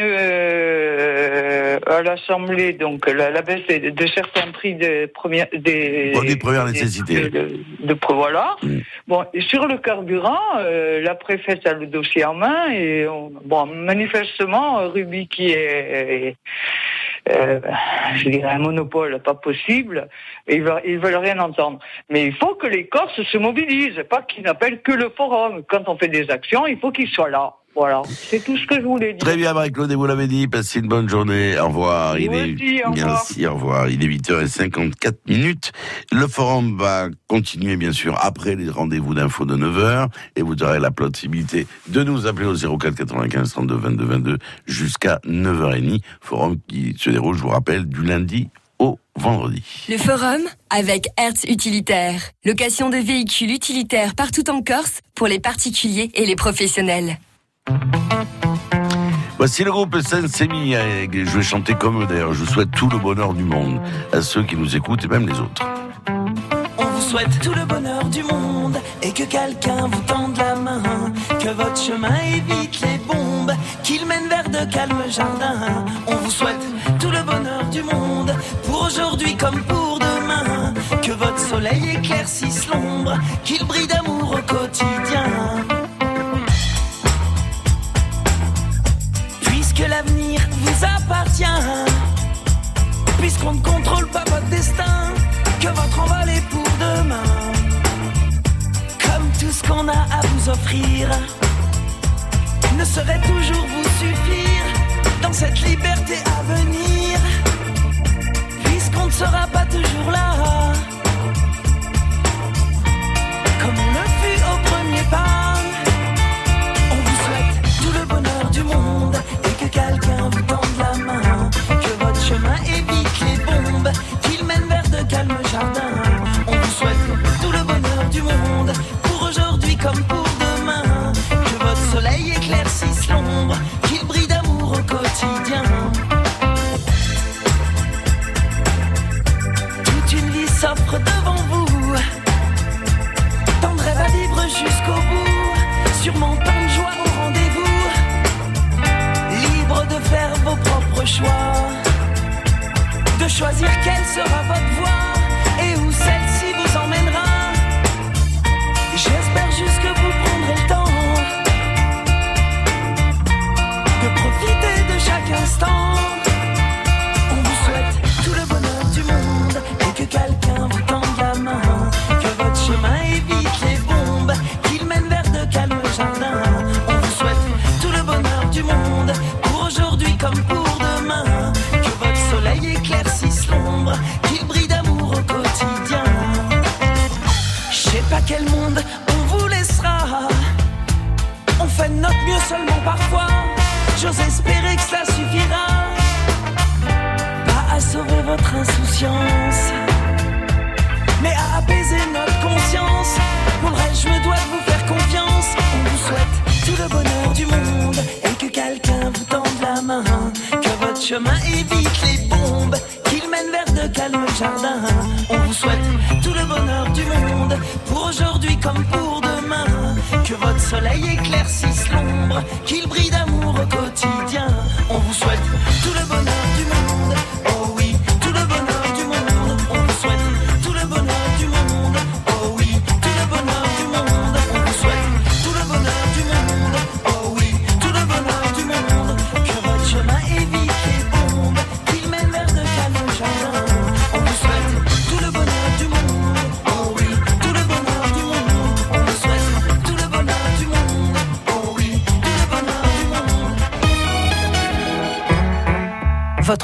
à l'Assemblée, donc la baisse de certains prix des premières nécessités. Voilà. Bon, et sur le carburant, la préfète a le dossier en main et manifestement, Ruby qui est je dirais un monopole pas possible, ils veulent rien entendre. Mais il faut que les Corses se mobilisent, pas qu'ils n'appellent que le forum. Quand on fait des actions, il faut qu'ils soient là. Voilà, c'est tout ce que je voulais dire. Très bien, Marie-Claude, et vous l'avez dit, passez une bonne journée. Au revoir. Merci, au revoir. Il est 8h54. Le forum va continuer, bien sûr, après les rendez-vous d'info de 9h. Et vous aurez la possibilité de nous appeler au 04 95 32 22 22 jusqu'à 9h30. Forum qui se déroule, je vous rappelle, du lundi au vendredi. Le forum avec Hertz Utilitaire. Location de véhicules utilitaires partout en Corse pour les particuliers et les professionnels. Voici le groupe Saint-Sémi. Je vais chanter comme eux d'ailleurs. Je souhaite tout le bonheur du monde à ceux qui nous écoutent et même les autres. On vous souhaite tout le bonheur du monde et que quelqu'un vous tende la main, que votre chemin évite les bombes, qu'il mène vers de calmes jardins. On vous souhaite tout le bonheur du monde pour aujourd'hui comme pour demain, que votre soleil éclaircisse l'ombre, qu'il brille d'amour au quotidien. Que l'avenir vous appartient, puisqu'on ne contrôle pas votre destin, que votre envol est pour demain. Comme tout ce qu'on a à vous offrir ne saurait toujours vous suffire dans cette liberté à venir, puisqu'on ne sera pas toujours là, comme on le fut au premier pas. On vous souhaite tout le bonheur du monde, que quelqu'un vous tende la main, que votre chemin évite les bombes, qu'il mène vers de calmes jardins. On vous souhaite tout le bonheur du monde, pour aujourd'hui comme pour demain, que votre soleil éclaircisse l'ombre, qu'il brille d'amour au quotidien. Toute une vie s'offre devant vous, tant de rêves à vivre jusqu'au bout, sûrement tant de joie au rendez-vous, de faire vos propres choix, de choisir quelle sera votre voie et où celle-ci vous emmènera. J'espère juste que vous prendrez le temps de profiter de chaque instant. On vous souhaite tout le bonheur du monde et que quelqu'un vous tende la main, que votre chemin évite les bombes, qu'il mène vers de calmes jardins. On vous souhaite tout le bonheur du monde, aujourd'hui comme pour demain, que votre soleil éclaircisse l'ombre, qu'il brille d'amour au quotidien. Je sais pas quel monde on vous laissera, on fait de notre mieux seulement parfois, j'ose espérer que cela suffira, pas à sauver votre insouciance, mais à apaiser notre conscience. Pour le reste, je me dois de vous faire confiance. On vous souhaite tout le bonheur du monde et que quelqu'un vous tende la main, que votre chemin évite les bombes, qu'il mène vers de calmes jardins. On vous souhaite tout le bonheur du monde, pour aujourd'hui comme pour demain, que votre soleil éclaircisse l'ombre, qu'il brille d'amour au quotidien. On vous souhaite tout le bonheur du monde, oh oui, tout le bonheur du monde. On vous souhaite tout le bonheur du monde, oh oui, tout le bonheur du monde. On vous souhaite tout le bonheur du monde, oh oui, tout le bonheur du monde, que votre chemin évite les bombes, qu'il mène vers de calmes jardins. On vous souhaite tout le bonheur du monde, oh oui, tout le bonheur du monde. On vous souhaite tout le bonheur du monde, oh oui, tout le bonheur du monde. Votre samedi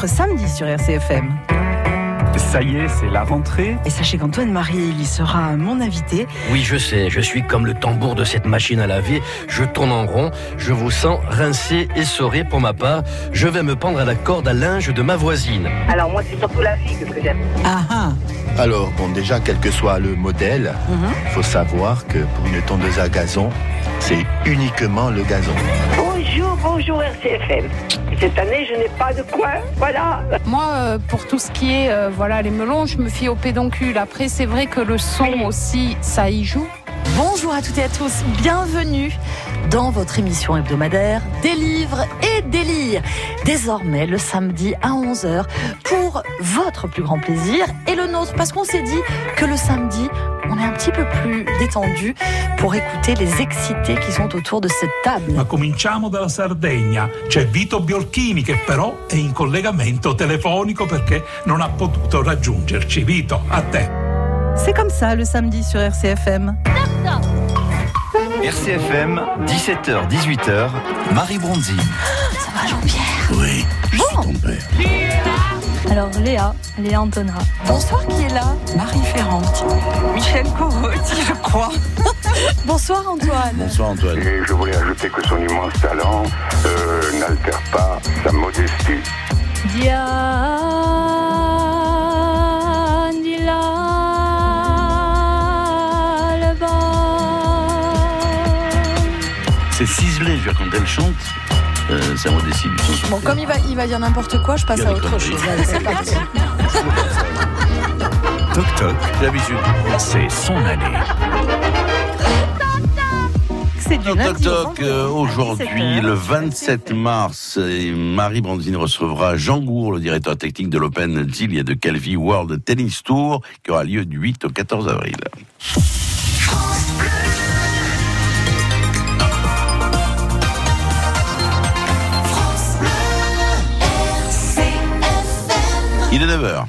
samedi sur RCFM. Ça y est, c'est la rentrée. Et sachez qu'Antoine Marie, il sera mon invité. Oui, je sais, je suis comme le tambour de cette machine à laver. Je tourne en rond, je vous sens rincé, essoré. Pour ma part, je vais me pendre à la corde à linge de ma voisine. Alors moi, c'est surtout la vie que j'aime. Ah. Alors, bon, déjà, quel que soit le modèle, il faut savoir que pour une tondeuse à gazon, c'est uniquement le gazon. Bonjour RCFM. Cette année, je n'ai pas de coin, voilà. Moi, pour tout ce qui est les melons, je me fie au pédoncule. Après, c'est vrai que le son aussi, ça y joue. Bonjour à toutes et à tous, bienvenue dans votre émission hebdomadaire des livres et des délires. Désormais, le samedi à 11h, pour votre plus grand plaisir et le nôtre, parce qu'on s'est dit que le samedi, on est un petit peu plus détendu pour écouter les excités qui sont autour de cette table. Ma cominciamo dalla Sardegna. C'è Vito Biolchini che però è in collegamento telefonico perché non ha potuto raggiungerci. Vito, a te. C'est comme ça le samedi sur RCFM. RCFM, 17h, 18h, Marie Bronzi. Ça va Jean-Pierre? Oui, je suis ton père. Alors Léa Antonera. Bonsoir, qui est là? Marie Ferrante. Michel Corotti, je crois. Bonsoir Antoine. Bonsoir Antoine. Et je voulais ajouter que son immense talent n'altère pas sa modestie. C'est ciselé, je veux dire, quand elle chante, sa modestie du son. Bon, comme il va dire n'importe quoi, je passe à autre chose. Allez, c'est parti. Toc toc, d'habitude, c'est son année. Toc toc, aujourd'hui, le 27 mars, Marie Bronzine recevra Jean Gour, le directeur technique de l'Open Zillia de Calvi World Tennis Tour, qui aura lieu du 8 au 14 avril. Il est 9h.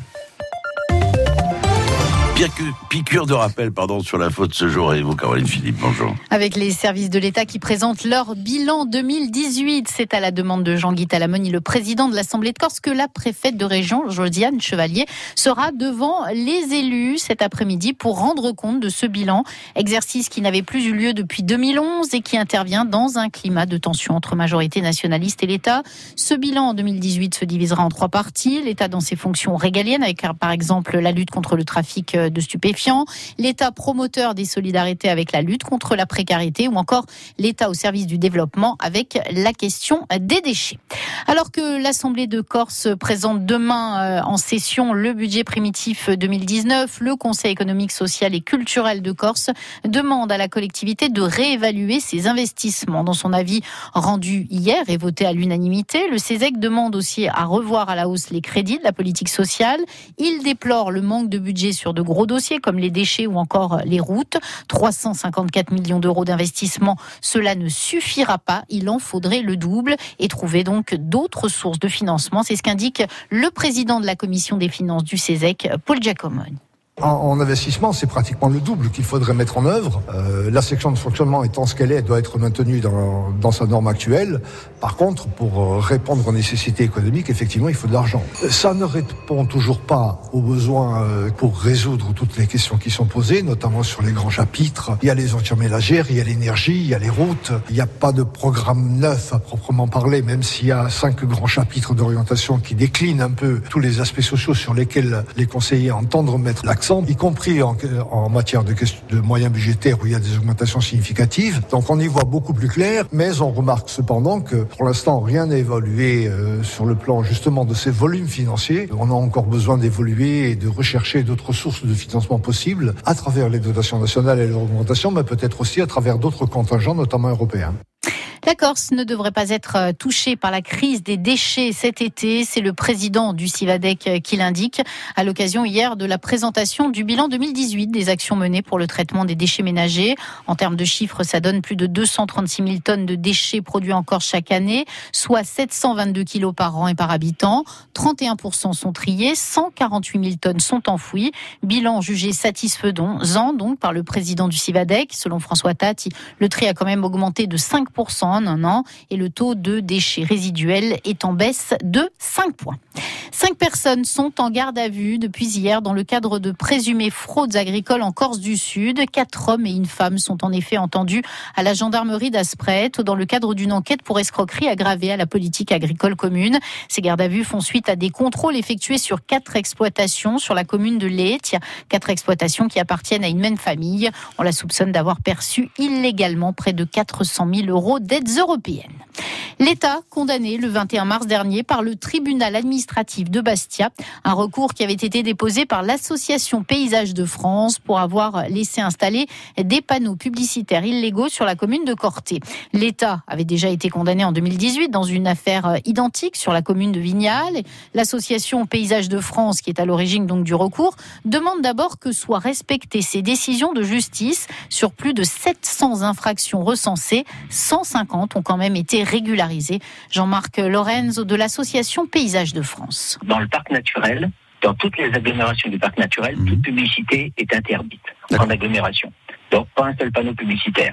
Piqûre de rappel, sur la faute ce jour. Et vous, Caroline Philippe, bonjour. Avec les services de l'État qui présentent leur bilan 2018, c'est à la demande de Jean-Guy Talamoni, le président de l'Assemblée de Corse, que la préfète de région, Josiane Chevalier, sera devant les élus cet après-midi pour rendre compte de ce bilan. Exercice qui n'avait plus eu lieu depuis 2011 et qui intervient dans un climat de tension entre majorité nationaliste et l'État. Ce bilan en 2018 se divisera en 3 parties. L'État dans ses fonctions régaliennes, avec par exemple la lutte contre le trafic de stupéfiants, l'État promoteur des solidarités avec la lutte contre la précarité ou encore l'État au service du développement avec la question des déchets. Alors que l'Assemblée de Corse présente demain en session le budget primitif 2019, le Conseil économique, social et culturel de Corse demande à la collectivité de réévaluer ses investissements. Dans son avis rendu hier et voté à l'unanimité, le CESEC demande aussi à revoir à la hausse les crédits de la politique sociale. Il déplore le manque de budget sur de gros dossiers comme les déchets ou encore les routes. 354 millions d'euros d'investissement, cela ne suffira pas. Il en faudrait le double et trouver donc d'autres sources de financement. C'est ce qu'indique le président de la commission des finances du CESEC, Paul Giacomoni. En investissement, c'est pratiquement le double qu'il faudrait mettre en œuvre. La section de fonctionnement étant ce qu'elle est, doit être maintenue dans sa norme actuelle. Par contre, pour répondre aux nécessités économiques, effectivement, il faut de l'argent. Ça ne répond toujours pas aux besoins pour résoudre toutes les questions qui sont posées, notamment sur les grands chapitres. Il y a les ordures ménagères, il y a l'énergie, il y a les routes. Il n'y a pas de programme neuf à proprement parler, même s'il y a 5 grands chapitres d'orientation qui déclinent un peu tous les aspects sociaux sur lesquels les conseillers entendent remettre l'accent, y compris en matière de moyens budgétaires où il y a des augmentations significatives. Donc on y voit beaucoup plus clair, mais on remarque cependant que pour l'instant rien n'a évolué sur le plan justement de ces volumes financiers. On a encore besoin d'évoluer et de rechercher d'autres sources de financement possibles à travers les dotations nationales et leur augmentation, mais peut-être aussi à travers d'autres contingents, notamment européens. La Corse ne devrait pas être touchée par la crise des déchets cet été. C'est le président du Civadec qui l'indique à l'occasion hier de la présentation du bilan 2018 des actions menées pour le traitement des déchets ménagers. En termes de chiffres, ça donne plus de 236 000 tonnes de déchets produits en Corse chaque année, soit 722 kilos par an et par habitant. 31% sont triés, 148 000 tonnes sont enfouies. Bilan jugé satisfaisant donc par le président du Civadec. Selon François Tatti, le tri a quand même augmenté de 5%. Non. Et le taux de déchets résiduels est en baisse de 5 points. 5 personnes sont en garde à vue depuis hier dans le cadre de présumées fraudes agricoles en Corse du Sud. 4 hommes et une femme sont en effet entendus à la gendarmerie d'Aspret dans le cadre d'une enquête pour escroquerie aggravée à la politique agricole commune. Ces gardes à vue font suite à des contrôles effectués sur 4 exploitations sur la commune de Léthe. 4 exploitations qui appartiennent à une même famille. On la soupçonne d'avoir perçu illégalement près de 400 000 € d'aides européennes. L'État condamné le 21 mars dernier par le tribunal administratif de Bastia, un recours qui avait été déposé par l'association Paysages de France pour avoir laissé installer des panneaux publicitaires illégaux sur la commune de Corté. L'État avait déjà été condamné en 2018 dans une affaire identique sur la commune de Vignales. L'association Paysages de France, qui est à l'origine donc du recours, demande d'abord que soient respectées ces décisions de justice. Sur plus de 700 infractions recensées, 150 ont quand même été régularisées. Jean-Marc Lorenzo de l'association Paysages de France. Dans le parc naturel, dans toutes les agglomérations du parc naturel, toute publicité est interdite en agglomération. Donc pas un seul panneau publicitaire.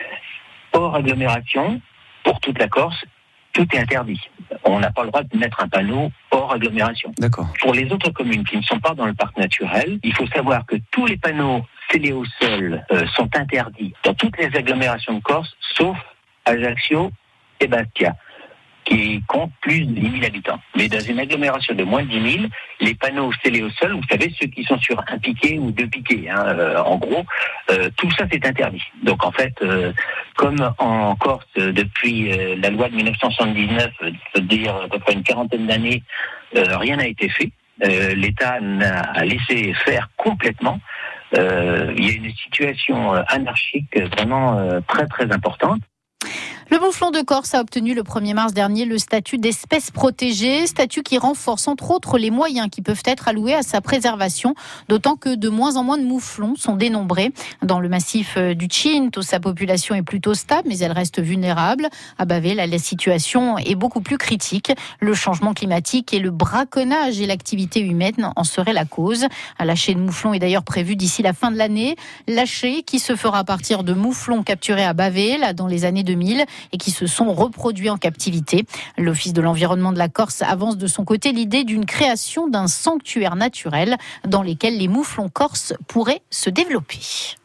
Hors agglomération, pour toute la Corse, tout est interdit. On n'a pas le droit de mettre un panneau hors agglomération. D'accord. Pour les autres communes qui ne sont pas dans le parc naturel, il faut savoir que tous les panneaux scellés au sol sont interdits dans toutes les agglomérations de Corse, sauf Ajaccio et Bastia, qui compte plus de 10 000 habitants. Mais dans une agglomération de moins de 10 000, les panneaux scellés au sol, vous savez, ceux qui sont sur un piquet ou 2 piquets, en gros, tout ça c'est interdit. Donc en fait, comme en Corse, depuis la loi de 1979, c'est-à-dire à peu près une quarantaine d'années, rien n'a été fait. L'État a laissé faire complètement. Il y a une situation anarchique vraiment très très importante. Le mouflon de Corse a obtenu le 1er mars dernier le statut d'espèce protégée, statut qui renforce entre autres les moyens qui peuvent être alloués à sa préservation, d'autant que de moins en moins de mouflons sont dénombrés. Dans le massif du Cinto, sa population est plutôt stable, mais elle reste vulnérable. À Bavay, la situation est beaucoup plus critique. Le changement climatique et le braconnage et l'activité humaine en seraient la cause. Un lâcher de mouflons est d'ailleurs prévu d'ici la fin de l'année. Lâcher qui se fera à partir de mouflons capturés à Bavay, là, dans les années 2000, et qui se sont reproduits en captivité. L'Office de l'environnement de la Corse avance de son côté l'idée d'une création d'un sanctuaire naturel dans lequel les mouflons corses pourraient se développer.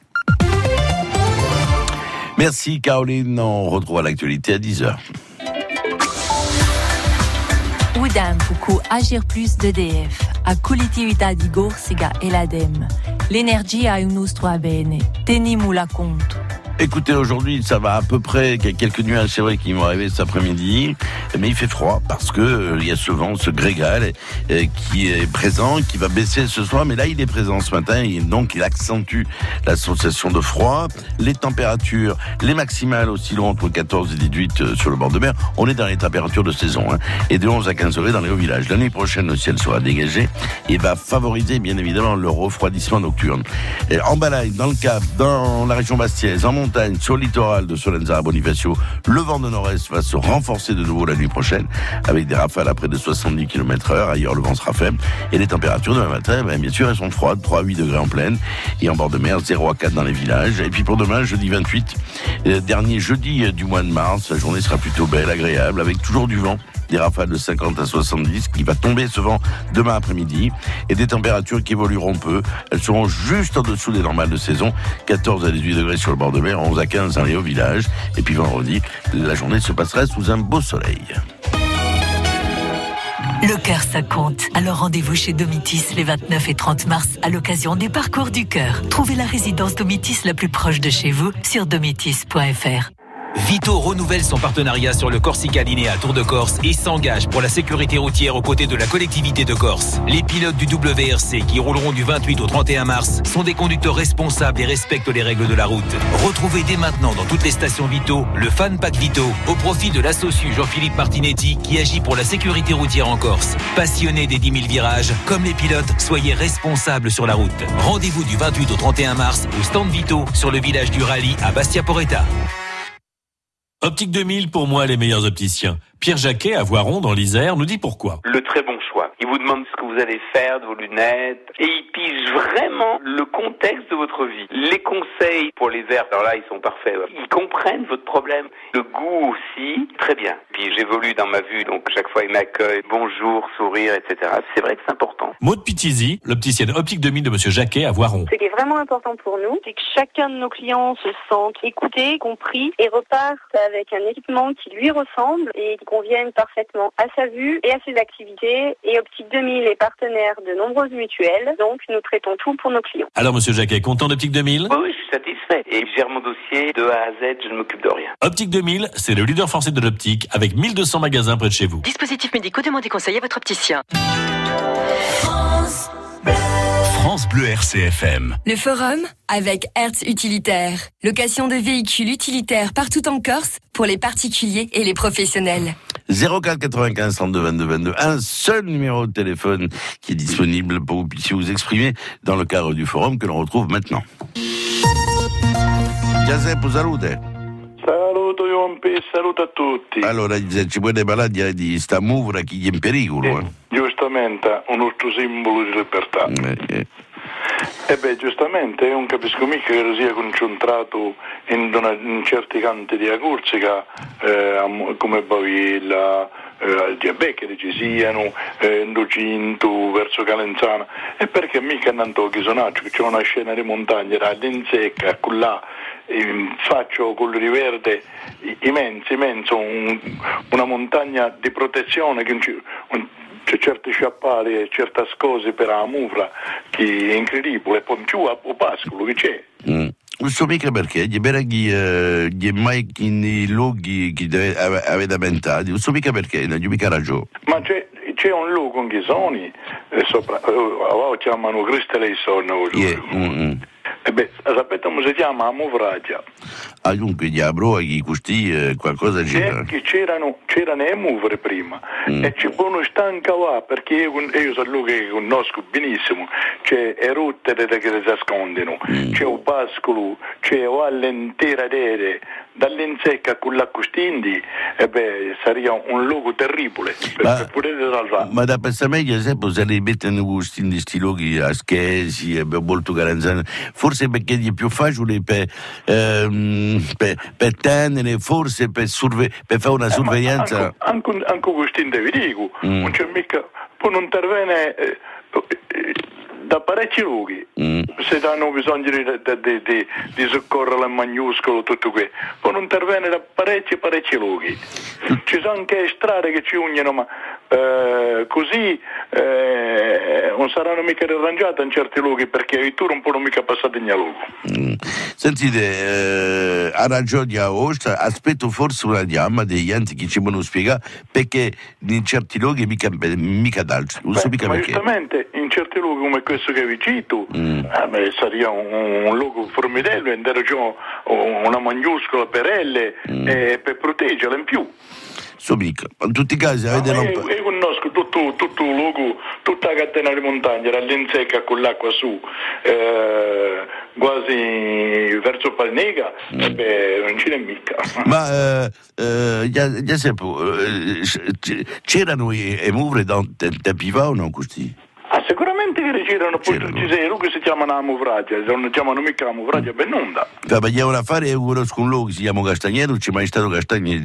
Merci Caroline, on retrouve l'actualité à 10h. Udam pour agir plus d'EDF. A collettività di Corsica e l'ADEME. L'énergie a un nostro bene. Teniamo la compte. Écoutez, aujourd'hui, ça va à peu près. Il y a quelques nuages, c'est vrai, qui vont arriver cet après-midi. Mais il fait froid parce que il y a ce vent, ce grégal qui est présent, qui va baisser ce soir. Mais là, il est présent ce matin et donc il accentue la sensation de froid. Les températures, les maximales oscilleront entre 14 et 18 sur le bord de mer. On est dans les températures de saison. Et de 11 à 15 degrés dans les hauts villages. L'année prochaine, le ciel sera dégagé et va favoriser, bien évidemment, le refroidissement nocturne. Et en Balagne, dans le Cap, dans la région bastiaise, en montagne, sur le littoral de Solenzara à Bonifacio, le vent de nord-est va se renforcer de nouveau la nuit prochaine avec des rafales à près de 70 km/h. Ailleurs, le vent sera faible et les températures demain matin, bien sûr, elles sont froides, 3 à 8 degrés en plaine et en bord de mer, 0 à 4 dans les villages. Et puis pour demain, jeudi 28, dernier jeudi du mois de mars, la journée sera plutôt belle, agréable, avec toujours du vent. Des rafales de 50 à 70 qui va tomber ce vent demain après-midi et des températures qui évolueront peu. Elles seront juste en dessous des normales de saison, 14 à 18 degrés sur le bord de mer, 11 à 15 dans les hauts villages. Et puis vendredi, la journée se passera sous un beau soleil. Le cœur, ça compte. Alors rendez-vous chez Domitis les 29 et 30 mars à l'occasion des parcours du cœur. Trouvez la résidence Domitis la plus proche de chez vous sur domitis.fr. Vito renouvelle son partenariat sur le Corsica Linea Tour de Corse et s'engage pour la sécurité routière aux côtés de la collectivité de Corse. Les pilotes du WRC qui rouleront du 28 au 31 mars sont des conducteurs responsables et respectent les règles de la route. Retrouvez dès maintenant dans toutes les stations Vito le Fan Pack Vito au profit de l'associé Jean-Philippe Martinetti qui agit pour la sécurité routière en Corse. Passionné des 10 000 virages, comme les pilotes, soyez responsables sur la route. Rendez-vous du 28 au 31 mars au stand Vito sur le village du Rallye à Bastia Porretta. Optique 2000, pour moi, les meilleurs opticiens. Pierre Jacquet, à Voiron, dans l'Isère, nous dit pourquoi. Le très bon choix. Ils vous demande ce que vous allez faire de vos lunettes. Et ils pigent vraiment le contexte de votre vie. Les conseils pour les verts, alors là, ils sont parfaits. Ils comprennent votre problème. Le goût aussi, très bien. Puis j'évolue dans ma vue, donc chaque fois ils m'accueillent. Bonjour, sourire, etc. C'est vrai que c'est important. Maud Pitizi, l'opticienne Optique 2000 de Monsieur Jacquet à Voiron. Ce qui est vraiment important pour nous, c'est que chacun de nos clients se sente écouté, compris et reparte avec un équipement qui lui ressemble et qui convienne parfaitement à sa vue et à ses activités. Et Optique 2000 est partenaire de nombreuses mutuelles, donc nous traitons tout pour nos clients. Alors Monsieur Jacquet, content d'Optique 2000 ? Oui, je suis satisfait. Et je gère mon dossier de A à Z, je ne m'occupe de rien. Optique 2000, c'est le leader français de l'optique avec 1200 magasins près de chez vous. Dispositifs médicaux, demandez conseil à votre opticien. France Bleu RCFM. Le forum avec Hertz Utilitaire. Location de véhicules utilitaires partout en Corse pour les particuliers et les professionnels. 04 95 32 22 22. Un seul numéro de téléphone qui est disponible pour que vous puissiez vous exprimer dans le cadre du forum que l'on retrouve maintenant. Giuseppe, salute. Saluto Iompi, saluto a tutti. Allora, ci puoi parlare di sta muvra che è in pericolo? Giustamente, un altro simbolo di libertà. Giustamente, io non capisco mica che sia concentrato in certi canti di Corsica, come Bavilla, al diabete che ci siano, Indocinto, verso Calenzana, e perché mica andando a Chisonaggio, che c'è una scena di montagna, da Linsecca, con là, faccio col riverde immenso, una montagna di protezione che c'è certi sciappali e certe cose per la mufra che è incredibile, e poi in più a Pascolo che c'è. Non so mica perché, gli mai nei luoghi che avete inventato, non so mica perché, non ho mica ragione. Ma c'è un luogo in Ghisoni, sopra, lo chiamano Cristaleison. Sapete come si chiama? A Muvragia. Dunque gli abro e questi qualcosa c'era. C'erano le muvre prima e ci sono stanca là perché io so lui che conosco benissimo, c'è le rotte che si nascondono, c'è un pascolo, c'è l'intera rete dall'insecca con l'accostindi, sarebbe un luogo terribile per poter salvare. Ma da pensare meglio sempre se li mettono in questi luoghi aschesi, molto caranzani, forse perché è più facile per tenere, forse per fare una sorveglianza. Anche questo vi dico, non c'è mica, poi non interviene da parecchi luoghi, se hanno bisogno di soccorrere il magnoscolo, tutto questo, poi non interviene da parecchi luoghi. Ci sono anche strade che ci uniano, ma così non saranno mica arrangiate in certi luoghi perché i tour non possono mica passare in luogo. Sentite, ha ragione a Ostra, aspetto forse una diamma degli enti che ci possono spiegare perché in certi luoghi mica d'altri. Non so mica ma perché. Giustamente in certi luoghi come questo che vi cito sarebbe un luogo formidabile, andare giù una magnoscola per elle e per proteggerla in più. So mica, in tutti i casi avete io conosco tutto il luogo, tutta la catena di montagna, dall'insecca con l'acqua su, quasi verso Palnega, non ce n'è mica. Ma Giuseppe, c'erano le muvre da Piva o no così? Sicuramente che c'erano, poi ci sei che si chiamano la Muvragia, non chiamano mica la Muvragia Benonda. Vogliamo fare conosco un luogo che si chiama Castagnero, c'è mai stato Castagnero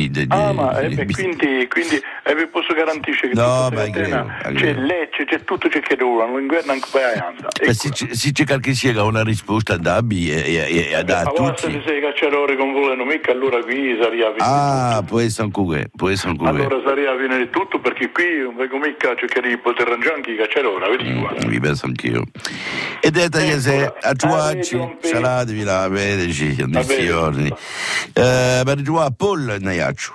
quindi vi posso garantire che c'è Lecce, c'è tutto ciò che dura, non inverno anche poi andare. Se c'è qualche siega una risposta da Abbi e a da tutti. Se sei cacciatore con vogliono mica, allora qui sarebbe può essere anche allora sarebbe venire tutto perché qui non vengo mica cercare di poter arrangiare anche i cacciatori, mi penso anch'io. E detto che se a Giuacci salatevi la vedeci in questi giorni per Giuà Paul Naiaccio.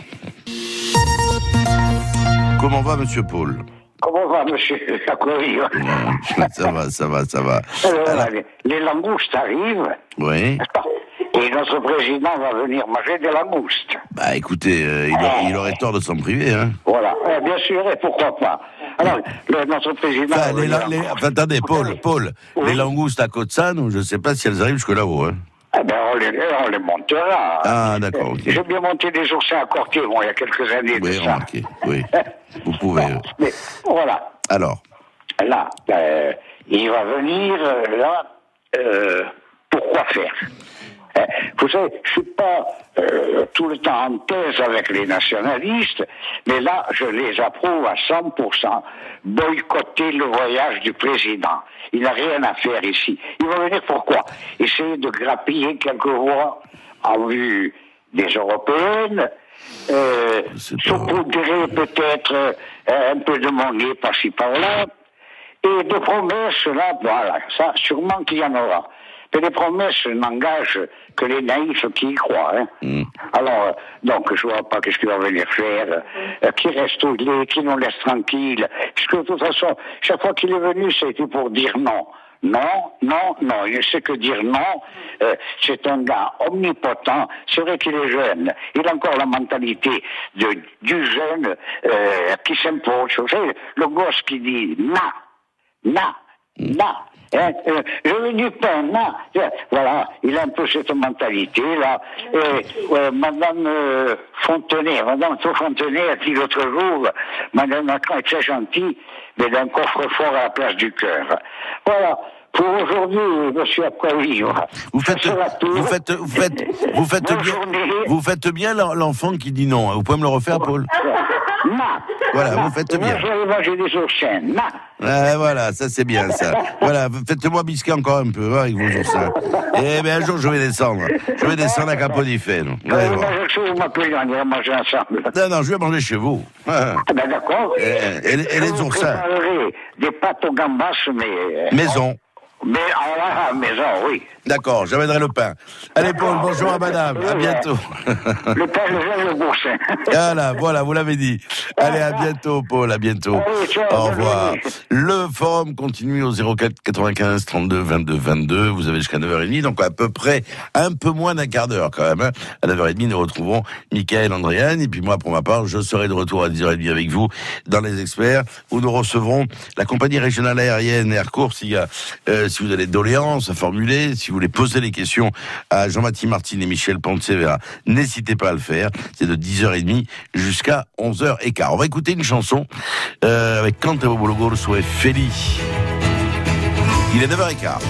Come va monsieur Paul? Come va monsieur Acquario? Ça va. Alors, les langoustes arrivent. Oui. Et notre président va venir manger des langoustes. Bah écoutez, il aurait tort de s'en priver. Hein. Voilà, bien sûr, et pourquoi pas. Alors, notre président... Attendez, Paul, les langoustes à Cozzano, je ne sais pas si elles arrivent jusque là-haut. Hein. On les montera. Ah, d'accord. Okay. J'ai bien monté des oursins à Corté, il y a quelques années. Oui, remarquez, oui. Vous pouvez. Mais, voilà. Alors. Là, il va venir, pourquoi faire? Vous savez, je suis pas tout le temps en thèse avec les nationalistes, mais là, je les approuve à 100%. Boycotter le voyage du président. Il n'a rien à faire ici. Il va venir pourquoi? Essayer de grappiller quelques voix en vue des européennes, saupoudrer peut-être un peu de monnaie par-ci par-là, et de promesses, là, voilà, ça, sûrement qu'il y en aura. Mais les promesses n'engagent que les naïfs qui y croient. Hein. Alors, donc, je vois pas qu'est-ce qu'il va venir faire, qui reste où il est, qui nous laisse tranquille. Parce que de toute façon, chaque fois qu'il est venu, c'était pour dire non. Non, non, non, il ne sait que dire non. C'est un gars omnipotent. C'est vrai qu'il est jeune. Il a encore la mentalité du jeune qui s'impose. Vous savez, le gosse qui dit na. Je veux du pain, non. Voilà, il a un peu cette mentalité-là. Et Madame Fontenay a dit l'autre jour, Madame Macron est très gentille, mais d'un coffre-fort à la place du cœur. Voilà. Pour aujourd'hui, je suis à quoi vivre. Vous faites bien l'enfant qui dit non. Vous pouvez me le refaire, Paul? Non. Voilà, vous faites bien. Moi, je vais manger des oursins. Non. Voilà, ça c'est bien ça. Voilà, faites-moi bisquer encore un peu avec vos oursins. Et bien un jour je vais descendre. Je vais descendre à Capodifène. Vous m'appelez, on ira manger ensemble. Non, je vais manger chez vous. Ah ben d'accord. Et les oursins. Des pâtes aux gambas, mais... Maison. Mais à la maison, oui. D'accord, j'amènerai le pain. Allez Paul, bonjour à madame, à bientôt. Le pain, le boursin. Voilà, vous l'avez dit. Allez, à bientôt Paul, à bientôt. Au revoir. Le forum continue au 04 95 32 22 22. Vous avez jusqu'à 9h30, donc à peu près un peu moins d'un quart d'heure quand même. À 9h30, nous retrouvons Michael, Andréane, et puis moi pour ma part, je serai de retour à 10h30 avec vous dans les experts, où nous recevrons la compagnie régionale aérienne Aircourt. Si vous avez des doléances à formuler, si vous voulez poser des questions à Jean-Baptiste Martin et Michel Poncevera, n'hésitez pas à le faire. C'est de 10h30 jusqu'à 11h15. On va écouter une chanson avec Cantavo Bologor sur Feli. Il est 9h15.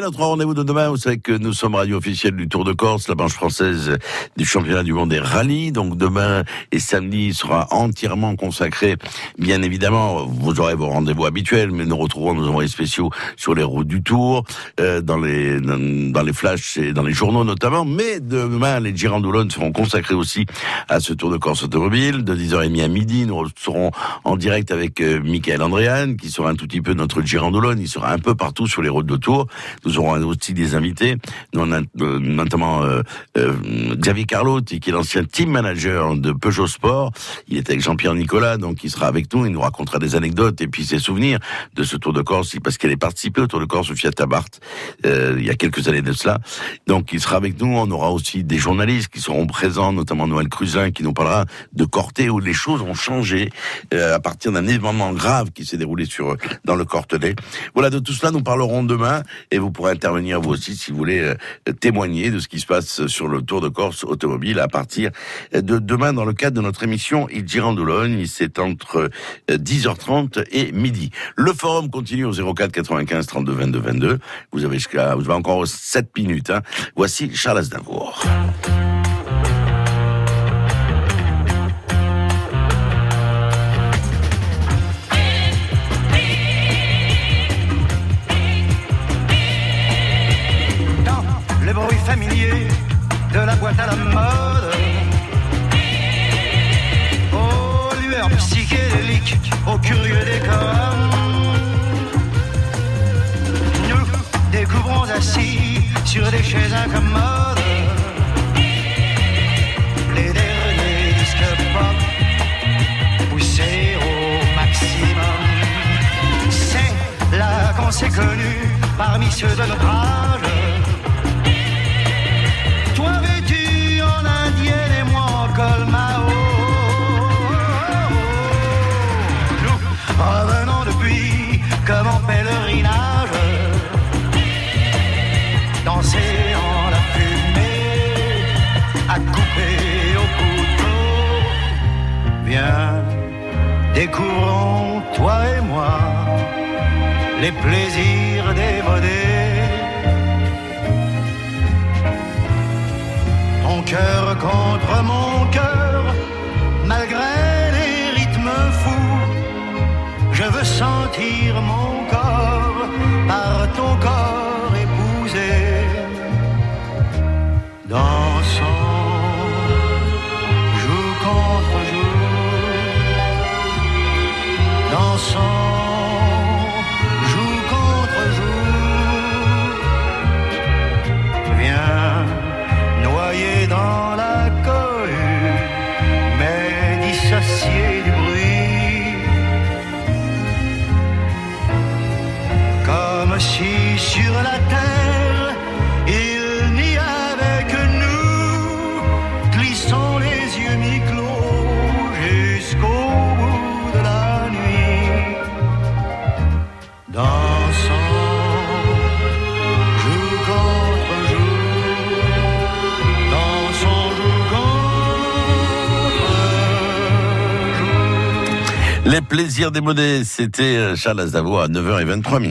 notre rendez-vous de demain, vous savez que nous sommes radio officielle du Tour de Corse, la branche française du championnat du monde des rallyes. Donc demain et samedi sera entièrement consacré, bien évidemment, vous aurez vos rendez-vous habituels, mais nous retrouverons nos envoyés spéciaux sur les routes du Tour, dans les flashs et dans les journaux notamment. Mais demain, les Girandoulones seront consacrés aussi à ce Tour de Corse automobile. De 10h30 à midi, nous serons en direct avec Michael Andréane, qui sera un tout petit peu notre Girandoulone. Il sera un peu partout sur les routes de Tour. Nous aurons aussi des invités, notamment Xavier Carlotti, qui est l'ancien team manager de Peugeot Sport. Il est avec Jean-Pierre Nicolas, donc il sera avec nous. Il nous racontera des anecdotes et puis ses souvenirs de ce Tour de Corse, parce qu'elle est participée au Tour de Corse Fiat Abarth il y a quelques années de cela. Donc il sera avec nous. On aura aussi des journalistes qui seront présents, notamment Noël Cruzin, qui nous parlera de Corté, où les choses ont changé à partir d'un événement grave qui s'est déroulé dans le Cortelais. Voilà, de tout cela, nous parlerons demain, et vous pourrez intervenir vous aussi si vous voulez témoigner de ce qui se passe sur le Tour de Corse automobile à partir de demain dans le cadre de notre émission Il Girandoulogne. C'est entre 10h30 et midi. Le forum continue au 04 95 32 22 22. Vous avez encore 7 minutes. Voici Charles Aznavour. Le bruit familier de la boîte à la mode, aux lueurs psychédéliques, aux curieux décors, nous découvrons assis sur des chaises incommodes les derniers disques pop poussés au maximum. C'est là qu'on s'est connus parmi ceux de notre âge. Toi vêtu en indienne et moi en col Mao. Nous revenons depuis comme en pèlerinage, danser en la fumée, à couper au couteau. Viens, découvrons toi et moi les plaisirs démodés. Ton cœur contre mon cœur, malgré les rythmes fous, je veux sentir mon corps par ton corps épousé. Dansons, jour contre jour, dansons. Dans la cohue, mais dissocié du bruit, comme si sur la terre il n'y avait que nous, glissons les yeux mi-clos jusqu'au bout de la nuit. Dansons, jour contre jour. Les plaisirs démodés, c'était Charles Aznavour à 9h23.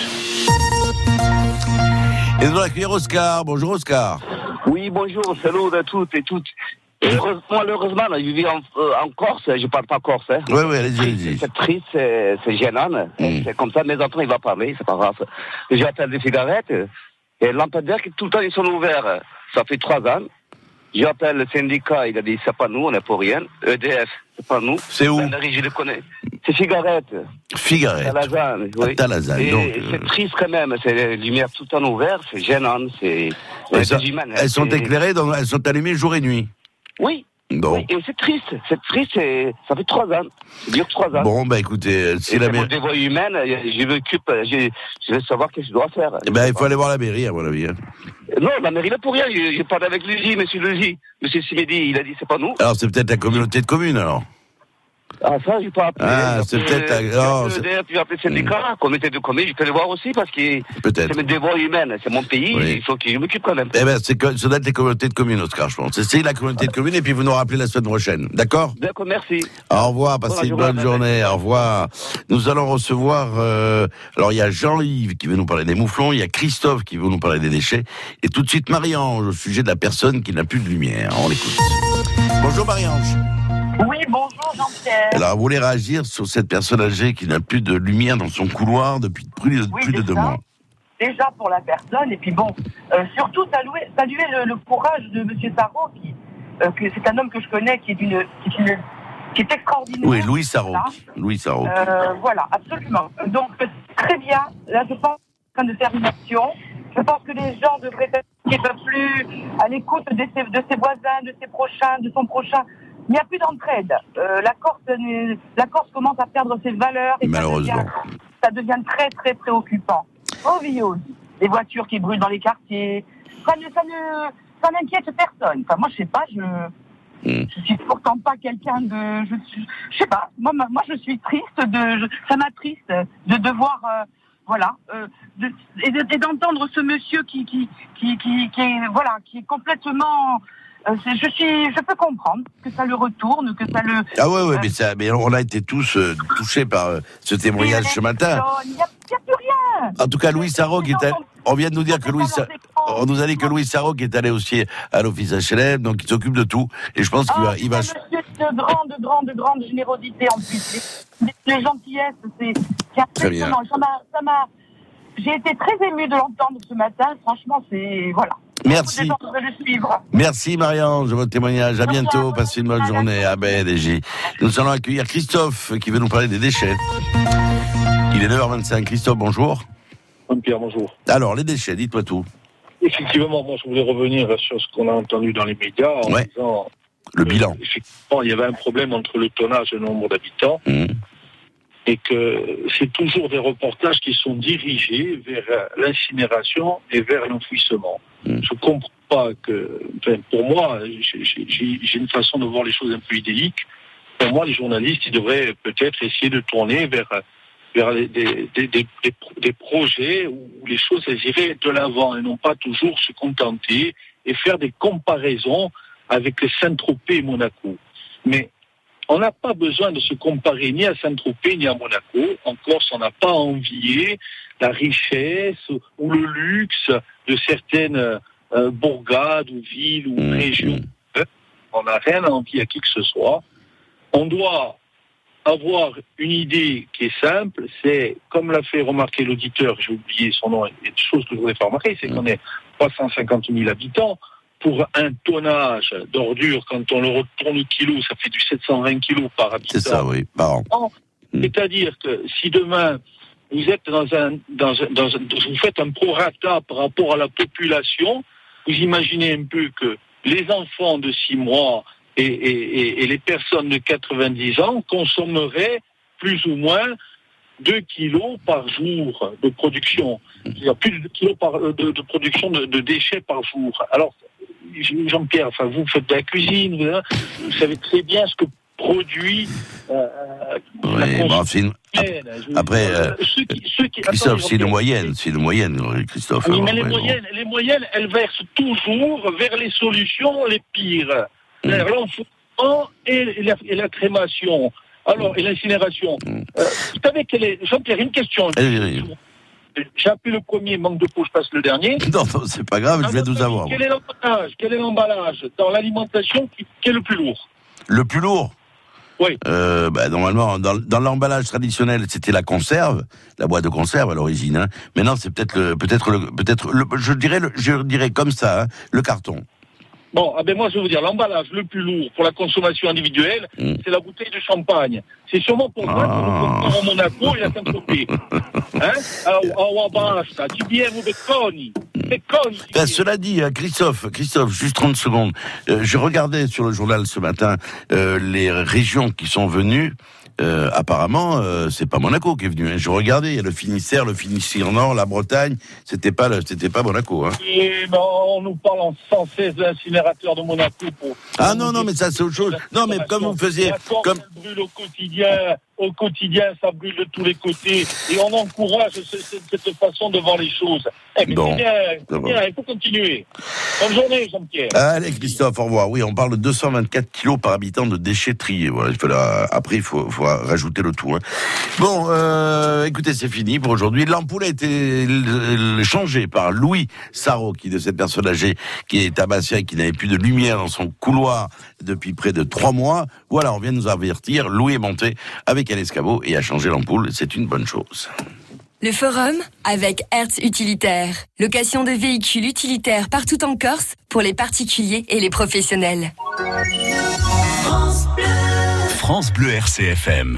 Et nous allons accueillir Oscar. Bonjour Oscar. Oui, bonjour, salut à toutes et toutes. Malheureusement, là, je vis en Corse, je parle pas corse. Hein. Oui, allez-y. C'est triste, c'est gênant. C'est comme ça, mes enfants, ils vont parler, c'est pas grave. J'appelle des cigarettes, et lampadaires qui tout le temps, ils sont ouverts. Ça fait 3 ans. J'appelle le syndicat, il a dit, c'est pas nous, on n'est pour rien. EDF, c'est pas nous. C'est où? Je le connais. C'est Figarette. Talazane, oui. Talazane, et donc. C'est triste quand même, c'est les lumières tout le temps ouvertes, c'est gênant, c'est... Elles sont éclairées, elles sont allumées jour et nuit. Oui. Bon. Oui, et c'est triste, et ça fait 3 ans. Ça dure 3 ans. Bon, écoutez, si la mairie... des voies humaines, je veux savoir qu'est-ce que je dois faire. Il faut aller voir la mairie, à mon avis. Non, la mairie, là, pour rien. J'ai parlé avec Luigi, monsieur Simedi, il a dit, c'est pas nous. Alors, c'est peut-être la communauté de communes, alors. Ah, ça, j'ai pas appelé. Ah, c'est peut-être... J'ai appelé le syndicat, comité de communes, je peux le voir aussi, parce que c'est mes devoirs humains, c'est mon pays, il faut que je m'occupe quand même. Eh ben, ça doit être les communautés de communes, Oscar, je pense. C'est la communauté de communes, et puis vous nous rappelez la semaine prochaine, d'accord? D'accord, merci. Au revoir, passez une bonne journée, au revoir. Nous allons recevoir... alors, il y a Jean-Yves qui veut nous parler des mouflons, il y a Christophe qui veut nous parler des déchets, et tout de suite Marie-Ange, au sujet de la personne qui n'a plus de lumière. On l'écoute. Bonjour Marie-Ange. Oui, bonjour Jean-Pierre. Alors, vous voulez réagir sur cette personne âgée qui n'a plus de lumière dans son couloir depuis plus de 2 mois? Déjà pour la personne, et puis bon, surtout saluer le courage de M. Sarraut, que c'est un homme que je connais, qui est extraordinaire. Oui, Louis Sarraut. Voilà, absolument. Donc, très bien. Là, je pense qu'on est en train de faire une action. Je pense que les gens devraient être un peu plus à l'écoute de ses voisins, de ses prochains, de son prochain. Il n'y a plus d'entraide. La Corse commence à perdre ses valeurs. Et malheureusement. Ça devient très, très préoccupant. Oh, Vios, les voitures qui brûlent dans les quartiers. Ça n'inquiète personne. Enfin, moi, je sais pas, je suis pourtant pas quelqu'un de... Je sais pas. Moi, je suis triste ça m'attriste de devoir... voilà, et d'entendre ce monsieur qui est complètement... je peux comprendre que ça le retourne, que ça le... Ah ouais, mais on a été tous touchés par ce témoignage ce matin. Il n'y a plus rien. En tout cas, Louis Sarraut on vient de nous dire que on nous a dit que Louis Sarraut est allé aussi à l'office HLM, donc il s'occupe de tout. Et je pense qu'il va... C'est un monsieur de grande générosité en plus. Les gentillesses, c'est impressionnant. J'ai été très émue de l'entendre ce matin. Franchement, c'est... Voilà. Merci. Merci Marie-Ange de votre témoignage. À bientôt. Passez une bonne journée. À BDJ. Nous allons accueillir Christophe qui veut nous parler des déchets. Il est 9h25. Christophe, bonjour. Pierre, bonjour. Alors, les déchets, dites-moi tout. Effectivement, moi je voulais revenir sur ce qu'on a entendu dans les médias en disant... Le bilan. Effectivement, il y avait un problème entre le tonnage et le nombre d'habitants. Et que c'est toujours des reportages qui sont dirigés vers l'incinération et vers l'enfouissement. Je comprends pas que... Enfin, pour moi, j'ai une façon de voir les choses un peu idyllique. Pour moi, les journalistes, ils devraient peut-être essayer de tourner vers des projets où les choses elles iraient de l'avant et non pas toujours se contenter et faire des comparaisons avec les Saint-Tropez et Monaco. Mais on n'a pas besoin de se comparer ni à Saint-Tropez ni à Monaco. En Corse, on n'a pas à envier la richesse ou le luxe de certaines bourgades ou villes ou régions. On n'a rien à envier à qui que ce soit. On doit avoir une idée qui est simple, c'est, comme l'a fait remarquer l'auditeur, j'ai oublié son nom, et une chose que je voudrais faire remarquer, c'est qu'on est 350 000 habitants. Pour un tonnage d'ordures, quand on le retourne au kilo, ça fait du 720 kilos par habitant. C'est ça, oui, par an. C'est-à-dire que si demain, vous êtes vous faites un prorata par rapport à la population, vous imaginez un peu que les enfants de 6 mois et les personnes de 90 ans consommeraient plus ou moins 2 kilos par jour de production. Il y a plus de 2 kilos de production de déchets par jour. Alors, Jean-Pierre, enfin, vous faites de la cuisine, vous savez très bien ce que produit après, Christophe, c'est une moyenne, Christophe. Oui, mais les moyennes, elles versent toujours vers les solutions les pires. L'enfouissement et la crémation. Alors, et l'incinération. Vous savez quelle est... Jean-Pierre, une question. J'ai appelé le premier, manque de peau, je passe le dernier. Non, c'est pas grave, je vais nous avoir. Quel est l'emballage dans l'alimentation qui est le plus lourd? Le plus lourd? Oui. Normalement, dans l'emballage traditionnel, c'était la conserve, la boîte de conserve à l'origine. Hein. Maintenant, c'est je dirais comme ça, hein, le carton. Bon, moi je vais vous dire, l'emballage le plus lourd pour la consommation individuelle, c'est la bouteille de champagne. C'est sûrement pour ça qu'on le compare au Monaco et à Saint-Tropez. Cela dit, Christophe, juste 30 secondes. Je regardais sur le journal ce matin les régions qui sont venues apparemment, c'est pas Monaco qui est venu. Hein. Je regardais, il y a le Finistère, le Finistère Nord, la Bretagne. C'était pas Monaco. Hein. Et ben, on nous parle sans cesse de l'incinérateur de Monaco. Ah non, mais ça c'est autre chose. Non, mais comme vous faisiez... Ça brûle au quotidien, ça brûle de tous les côtés. Et on encourage cette façon de voir les choses. Mais bon. c'est bien, il faut continuer. Bonne journée, Jean-Pierre. Allez, Christophe, au revoir. Oui, on parle de 224 kilos par habitant de déchets triés. Voilà, après, il faut rajouter le tout. Hein. Bon, écoutez, c'est fini pour aujourd'hui. L'ampoule a été changée par Louis Sarraud, de cette personne âgée qui est tabassée et qui n'avait plus de lumière dans son couloir depuis près de 3 mois. Voilà, on vient de nous avertir. Louis est monté avec un escabeau et a changé l'ampoule. C'est une bonne chose. Le forum avec Hertz Utilitaire. Location de véhicules utilitaires partout en Corse pour les particuliers et les professionnels. France Bleu RCFM.